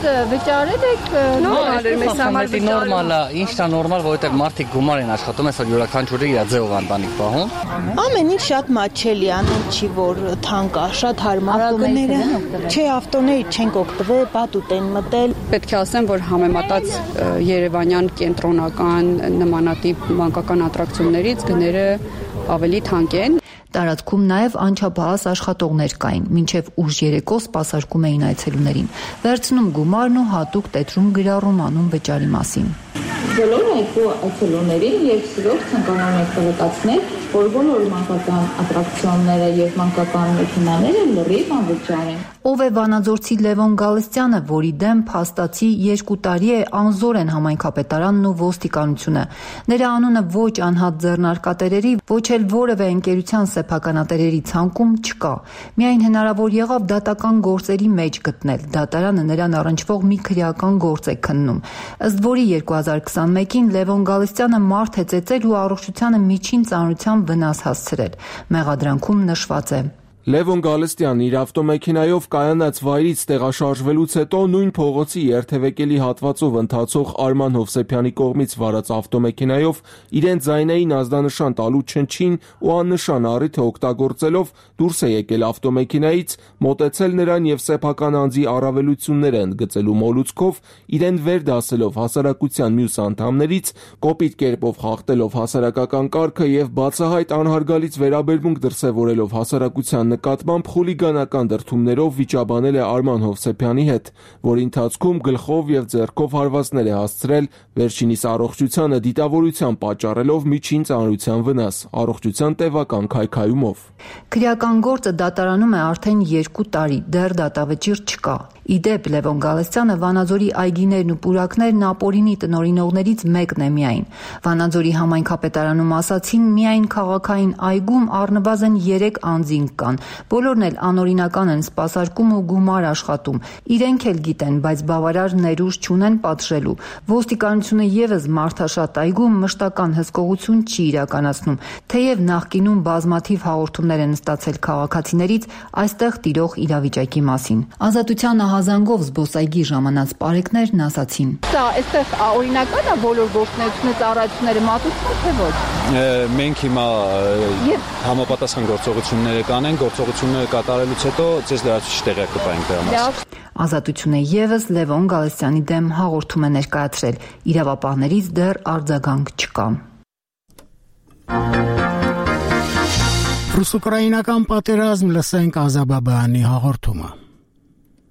վճարել եք նորմալ էր մեզ համար նորմալ է, ինչն է նորմալ, որովհետև մարդիկ գումար են աշխատում, այսօր յուրաքանչյուրը իր ձևով անտանիք պահում։ Ամեն ինչ շատ մատչելի, ամեն չի որ թանկ է, շատ հարմար է։ Չէ, ավտոներից չենք օգտվել, բատուտ են մտել։ Պետք է ասեմ, որ համեմատած Երևանյան կենտրոնական նմանատիպ մանկական ատրակցիոններից գները ավելի թանկ են։ Տարածքում նաև անչափահաս աշխատողներ կային, մինչև ուշ երեկո սպասարկում էին այցելուներին, վերցնում գումարն ու հատուկ տետրում գրառում անում վճարի մասին։ Բոլոր այցելուներին եւ սիրով ցանկանում եք տեղեկացնել, որ բոլոր մանկական ատրակցիոնները եւ մանկական մեքենաները լրիվ անվճար են։ Ով է վանաձորցի Լևոն Գալստյանը, որի դեմ փաստացի 2 տարի է անզոր են համայնքապետարանն ու ոստիկանությունը։ Նրա անունը ոչ անհատ ձեռնարկատերերի, ոչ էլ որևէ ընկերության սեփականատերերի ցանկում չկա։ Միայն հնարավոր եղավ դատական գործերի մեջ գտնել։ Դատարանը նրան առնչվող մի քրեական գործ է քննում, ըստ որի 2021-ին Լևոն Գալստյանը մարդ է ծեծել ու առողջությանը միջին ծանրության վնաս հասցրել։ Մեղադրանքում նշված է. Լևոն Գալստյանն իր ավտոմեքենայով կայանած վայրից տեղաշարժվելուց հետո նույն փողոցի երթևեկելի հատվածով ընթացող Արման Հովսեփյանի կողմից վարած ավտոմեքենայով իրեն ձայնային ազդանշան տալու չնչին ու աննշան առիթը օգտագործելով դուրս է եկել ավտոմեքենայից, մոտեցել նրան եւ սեփական անձի առավելությունները ընդգծելու մոլուցքով իրեն վեր դասելով հասարակության մյուս անդամներից, կոպիտ կերպով խախտելով հասարակական կարգը եւ բացահայտ անհարգալից վերաբերմունք դրսեւորելով հասարակության նկատմամբ խուլիգանական դրդումներով վիճաբանել է Արման Հովսեփյանի հետ, որի ընթացքում գլխով եւ ձեռքով հարվածներ է հասցրել, վերջինիս առողջությանը դիտավորության պատճառելով միջին ծանրության վնաս, առողջության տևական քայքայումով։ Քրեական գործը դատարանում է արդեն 2 տարի, դեռ դատավճիռ չկա։ Իդեպ Լևոն Գալստյանը Վանաձորի այգիներն ու պուրակներն ապօրինի տնօրինողներից մեկն է միայն։ Վանաձորի համայնքապետարանում ասացին միայն քաղաքային այգում առնվազն 3 անձինք կան, բոլորն էլ անօրինական են սպասարկում ու գումար աշխատում։ Իրենք էլ գիտեն, բայց բավարար ներուժ չունեն պատժելու։ Ոստիկանությունը եւս մարդաշատ այգում մշտական հսկողություն չի իրականացնում, թեև նախկինում բազմաթիվ հաղորդումներ են ստացել քաղաքացիներից այստեղ տիրող իրավիճակի մասին։ Ազատության ահազանգով զբոսայգի ժամանած պարեկներն ասացին. Սա այստեղ օրինական է բոլոր գործունեությունները, ծառայությունները մատուցվում թե ոչ։ Մենք հիմա համապատասխան գործողությունները կանենք, գործողությունները կատարելուց հետո ցես լրացուցիչ տեղյակ կտայինք դրա մասին։ Ազատությունը եւս Լևոն Գալստյանի դեմ հաղորդում է ներկայացրել։ Իրավապահներից դեռ արձագանք չկա։ Ռուս-ուկրաինական պատերազմ, լսենք Ազաբաբայանի հաղորդումը։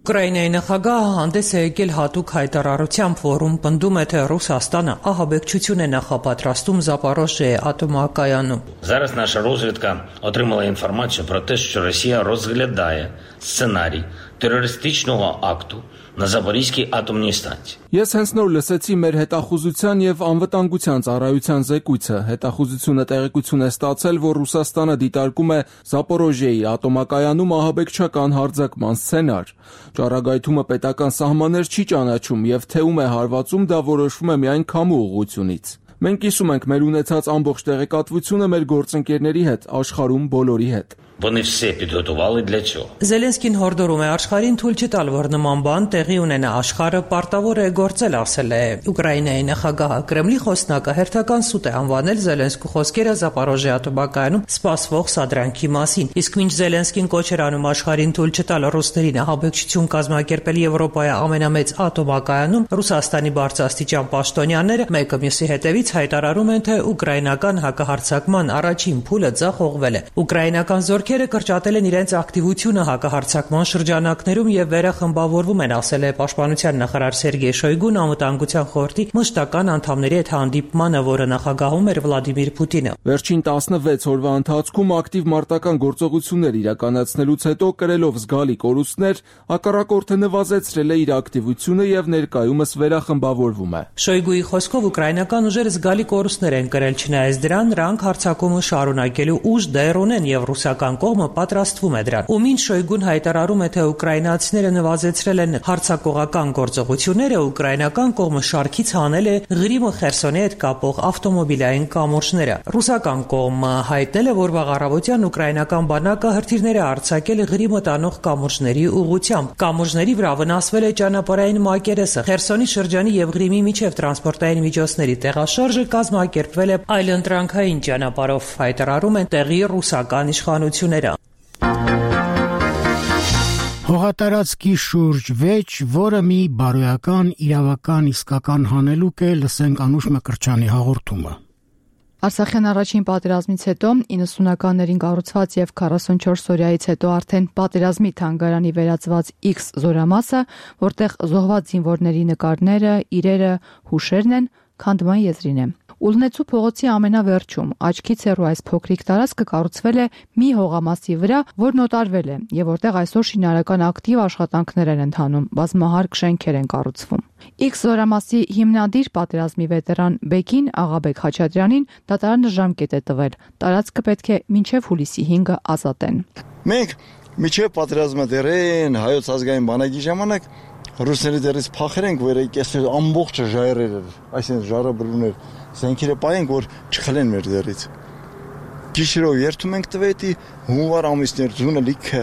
Ուկրաինայի նախագահը հանդես է եկել հատուկ հայտարարությամբ, որում պնդում է, թե Ռուսաստանը ահաբեկչություն է նախապատրաստում Զապորոժիայի атомокаяնում. Зараз наша розвідка отримала інформацію про те, що Росія розглядає сценарій терористичного акту на Запорізькій атомній станції. Ես հենց նոր լսեցի մեր հետախուզության եւ անվտանգության ծառայության զեկույցը։ Հետախուզությունը տեղեկություն է ստացել, որ Ռուսաստանը դիտարկում է Զապորոժիայի атомокայանում ահաբեկչական հարձակման սցենար։ Ճառագայթումը պետական սահմաններ չի ճանաչում եւ թեում է հարվածում, դա որոշվում է միայն քամու ուղղությունից։ Մենք կիսում ենք մեր ունեցած ամբողջ տեղեկատվությունը մեր գործընկերների հետ, աշխարհում բոլորի հետ։ Вони все підготували для цього. Զելենսկին հորդորում է աշխարհին թույլ չտալ, որ նման բան տեղի ունենա, աշխարհը պարտավոր է գործել, ասել է Ուկրաինայի նախագահը։ Կրեմլի խոսնակը հերթական սուտ է անվանել Զելենսկու խոսքերը Զապորոժիայի атомокայանում սպասվող սադրանքի մասին։ Իսկ մինչ Զելենսկին կոչ էր անում աշխարհին թույլ չտալ ռուսներին ահաբեկչություն կազմակերպել Եվրոպայի ամենամեծ атомокայանում, Ռուսաստանի բարձրաստիճան պաշտոնյաները մեկը մյուսի հետևից հայտարարում են, թե ուկրաինական հակահարձակման առաջին փուլը ձախողվել է։ Ուկրաինական զորքերը կրճատել են իրենց ակտիվությունը հակահարձակման շրջանակներում եւ վերախմբավորվում են, ասել է պաշտպանության նախարար Սերգեյ Շոյգուն անվտանգության խորհրդի մշտական անդամների հետ հանդիպմանը, որը նախագահում էր Վլադիմիր Պուտինը։ Վերջին 16 օրվա ընթացքում ակտիվ մարտական գործողություններ իրականացնելուց հետո կրելով զգալի կորուստներ, հակառակորդը նվազեցրել է իր ակտիվությունը եւ ներկայումս վերախմբավորվում է։ Շոյգուի խոսքով ուկրաինական ուժերը զգալի կորուստներ են կրել, չնայած դրան նրանք հարձակումը շարունակելու ուժ դեռ ունեն եւ ռուսական կողմը պատրաստվում է դրան։ Ու մինչ Շոյգուն հայտարարում է, թե ուկրաինացիները նվազեցրել են հարձակողական գործողությունները, ուկրաինական կողմը շարքից հանել է Ղրիմը Խերսոնի հետ կապող ավտոմոբիլային կամուրջները։ Ռուսական կողմը հայտնել է, որ վաղ առավոտյան ուկրաինական բանակը հրթիռներ է արձակել Ղրիմը տանող կամուրջների ուղղությամբ։ Կամուրջների վրա վնասվել է ճանապարհային մակերեսը։ Խերսոնի շրջանի եւ Ղրիմի միջև տրանսպորտային միջոցների տեղաշարժը կազմակերպվել է այլընտրանքային ճանապարհով, հայտարարում են տեղի ռուսական իշխանությունները։ Հողատարածքի շուրջ վեճ, որը մի բարոյական, իրավական, իսկական հանելուկ է, լսենք Անուշ Մկրտչյանի հաղորդումը։ Արցախյան առաջին պատերազմից հետո 90-ականներին կառուցված եւ 44 օրյայից հետո արդեն պատերազմի թանգարանի վերածված X զորամասը, որտեղ զոհված զինվորների նկարները, իրերը, հուշերն են, քանդման եզրին է։ Ուլնեցու փողոցի ամենավերջում աչքից հեռու այս փոքրիկ տարածքը կառուցվել է մի հողամասի վրա, որն օտարվել է եւ որտեղ այսօր շինարարական ակտիվ աշխատանքներ են ընթանում, բազմահարկ շենքեր են կառուցվում։ X զորամասի հիմնադիր պատերազմի վետերան Բեկին Աղաբեկ Խաչատրյանին դատարանը ժամկետ է տվել։ Տարածքը պետք է մինչև հուլիսի 5-ը ազատեն։ Մենք մինչև պատերազմը դերեն հայոց ազգային բանակի ժամանակ ռուսների դերից փախեր ենք, որ եկեսներ ամբողջ ժայռեր, այսինքն ժառաբրուներ զենքերը պայենք, որ չխլեն մեր դերից։ Գիշերով երթում ենք տվետի հունվար ամիսներ ձունը լիքը,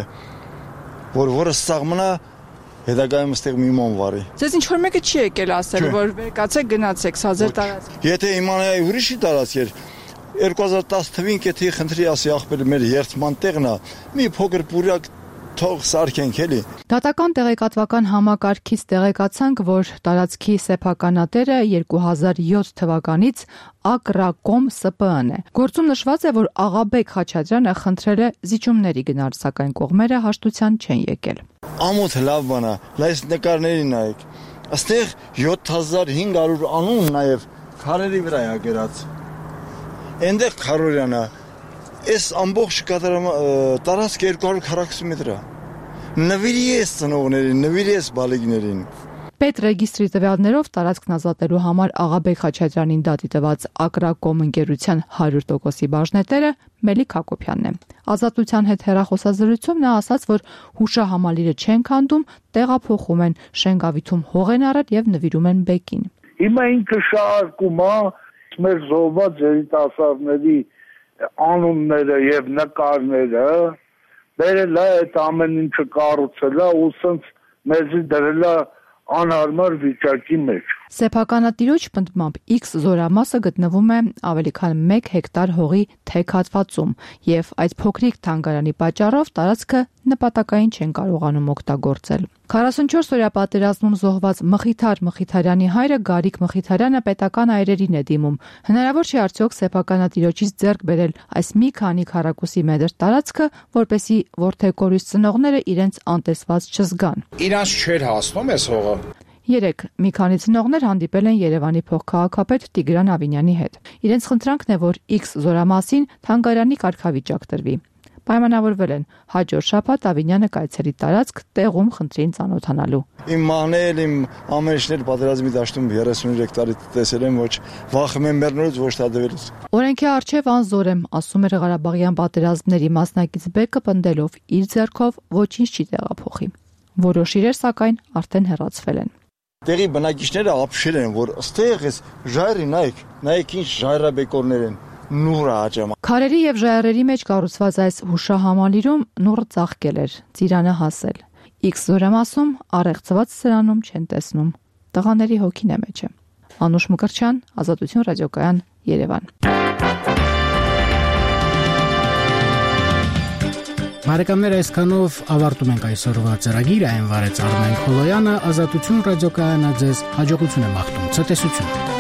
որը սաղմնա հետագայում ստեղ մի ման վարի։ Ձեզ ինչ-որ մեկը չի եկել ասել, որ վերկացեք գնացեք, սա ձեր տարածք։ Եթե իմանայի ուրիշի տարածք էր, 2010 թվին կեթի խնդրի ասի ախպերը մեր երթման տեղն է, մի փոքր պուրակ թող սարքենք էլի։ Դատական տեղեկատվական համակարգից տեղեկացանք, որ տարածքի սեփականատերը 2007 թվականից Ակրակոմ ՍՊԸ-ն է։ Գործում նշված է, որ Աղաբեկ Խաչատրյանը խնդրել է զիջումների գնալ, սակայն կողմերը հաշտության չեն եկել։ Ամոթ լավ բան է, լայս նկարներին նայեք։ Աստեղ 7500 անուն նաև քարերի վրա է գրած։ Այնտեղ քարորյան է։ Այս ամբողջ տարածքը 240 մետր է։ Նվիրի ես ծնողներին, նվիրի ես բալիկներին։ Պետ ռեգիստրի տվյալներով տարածքն ազատելու համար Աղաբեկ Խաչատրյանին դատի տված Ակրակոմ ընկերության 100%-ի բաժնետերը Մելիք Հակոբյանն է։ Ազատության հետ հեռախոսազրույցում նա ասաց, որ հուշահամալիրը չեն քանդում, տեղափոխում են, շենգավիթում հող են առել եւ նվիրում են Բեկին։ Հիմա ինքը շարքում է մեր զոհված երիտասարդների անունները եւ նկարները, բերել է այդ ամեն ինչը կառուցել է ու սենց մեզի դրել է անհարմար վիճակի մեջ։ Սեփականատիրոջ պնդմամբ X զորամասը գտնվում է ավելի քան 1 հեկտար հողի թեք հատվածում եւ այդ փոքրիկ թանգարանի պատճառով տարածքը նպատակային չեն կարողանում օգտագործել։ 44-օրյա պատերազմում զոհված Մխիթար Մխիթարյանի հայրը Գարիկ Մխիթարյանը պետական այրերին է դիմում։ Հնարավոր չէ արդյոք սեփականատիրոջից ձեռք բերել այս մի քանի քառակուսի մետր տարածքը, որպեսզի որդեկորույս ծնողները իրենց անտեսված չզգան։ Իրանց չէր հասնում այս հողը։ Երեք մի քանի ծնողներ հանդիպել են Երևանի փոխքաղաքապետ Տիգրան Ավինյանի հետ։ Իրենց խնդրանքն է, որ X զորամասին թանգարանի կարգավիճակ տրվի։ Պայմանավորվել են հաջորդ շաբաթ Ավինյանը կայցելի տարածք տեղում խնդրին ծանոթանալու։ Իմ մահն իմ ամենիշներ պատերազմի դաշտում 33 տարի տեսել եմ, ոչ վախում եմ մեռնելուց, ոչ տադվելուց։ Օրենքի առջև անզոր եմ, ասում էր Ղարաբաղյան պատերազմների մասնակից Բեկը պնդելով իր ձեռքով ոչինչ չի տեղափոխի։ Որոշ իրեր սակայն արդեն հեռացվել են։ Տեղի բնակիչները ապշել են, որ ըստեղ էս ժայռի նայեք ինչ ժայռաբեկորներ են, նուրը աճամա։ Քարերի եւ ժայռերի մեջ կառուցված այս հուշահամալիրում նուրը ծաղկել էր, ծիրանը հասել։ X զորամասում առեղծված սրանում չեն տեսնում։ Տղաների հոգին է մեջը։ Անուշ Մկրտչյան, Ազատություն ռադիոկայան, Երևան։ Բարեկամներ, այսքանով ավարտում ենք այսօրվա ծրագիրը, այն վարեց Արմեն Խոլոյանը, Ազատություն ռադիոկայանը ձեզ հաջողություն եմ աղթում, ցտեսություն։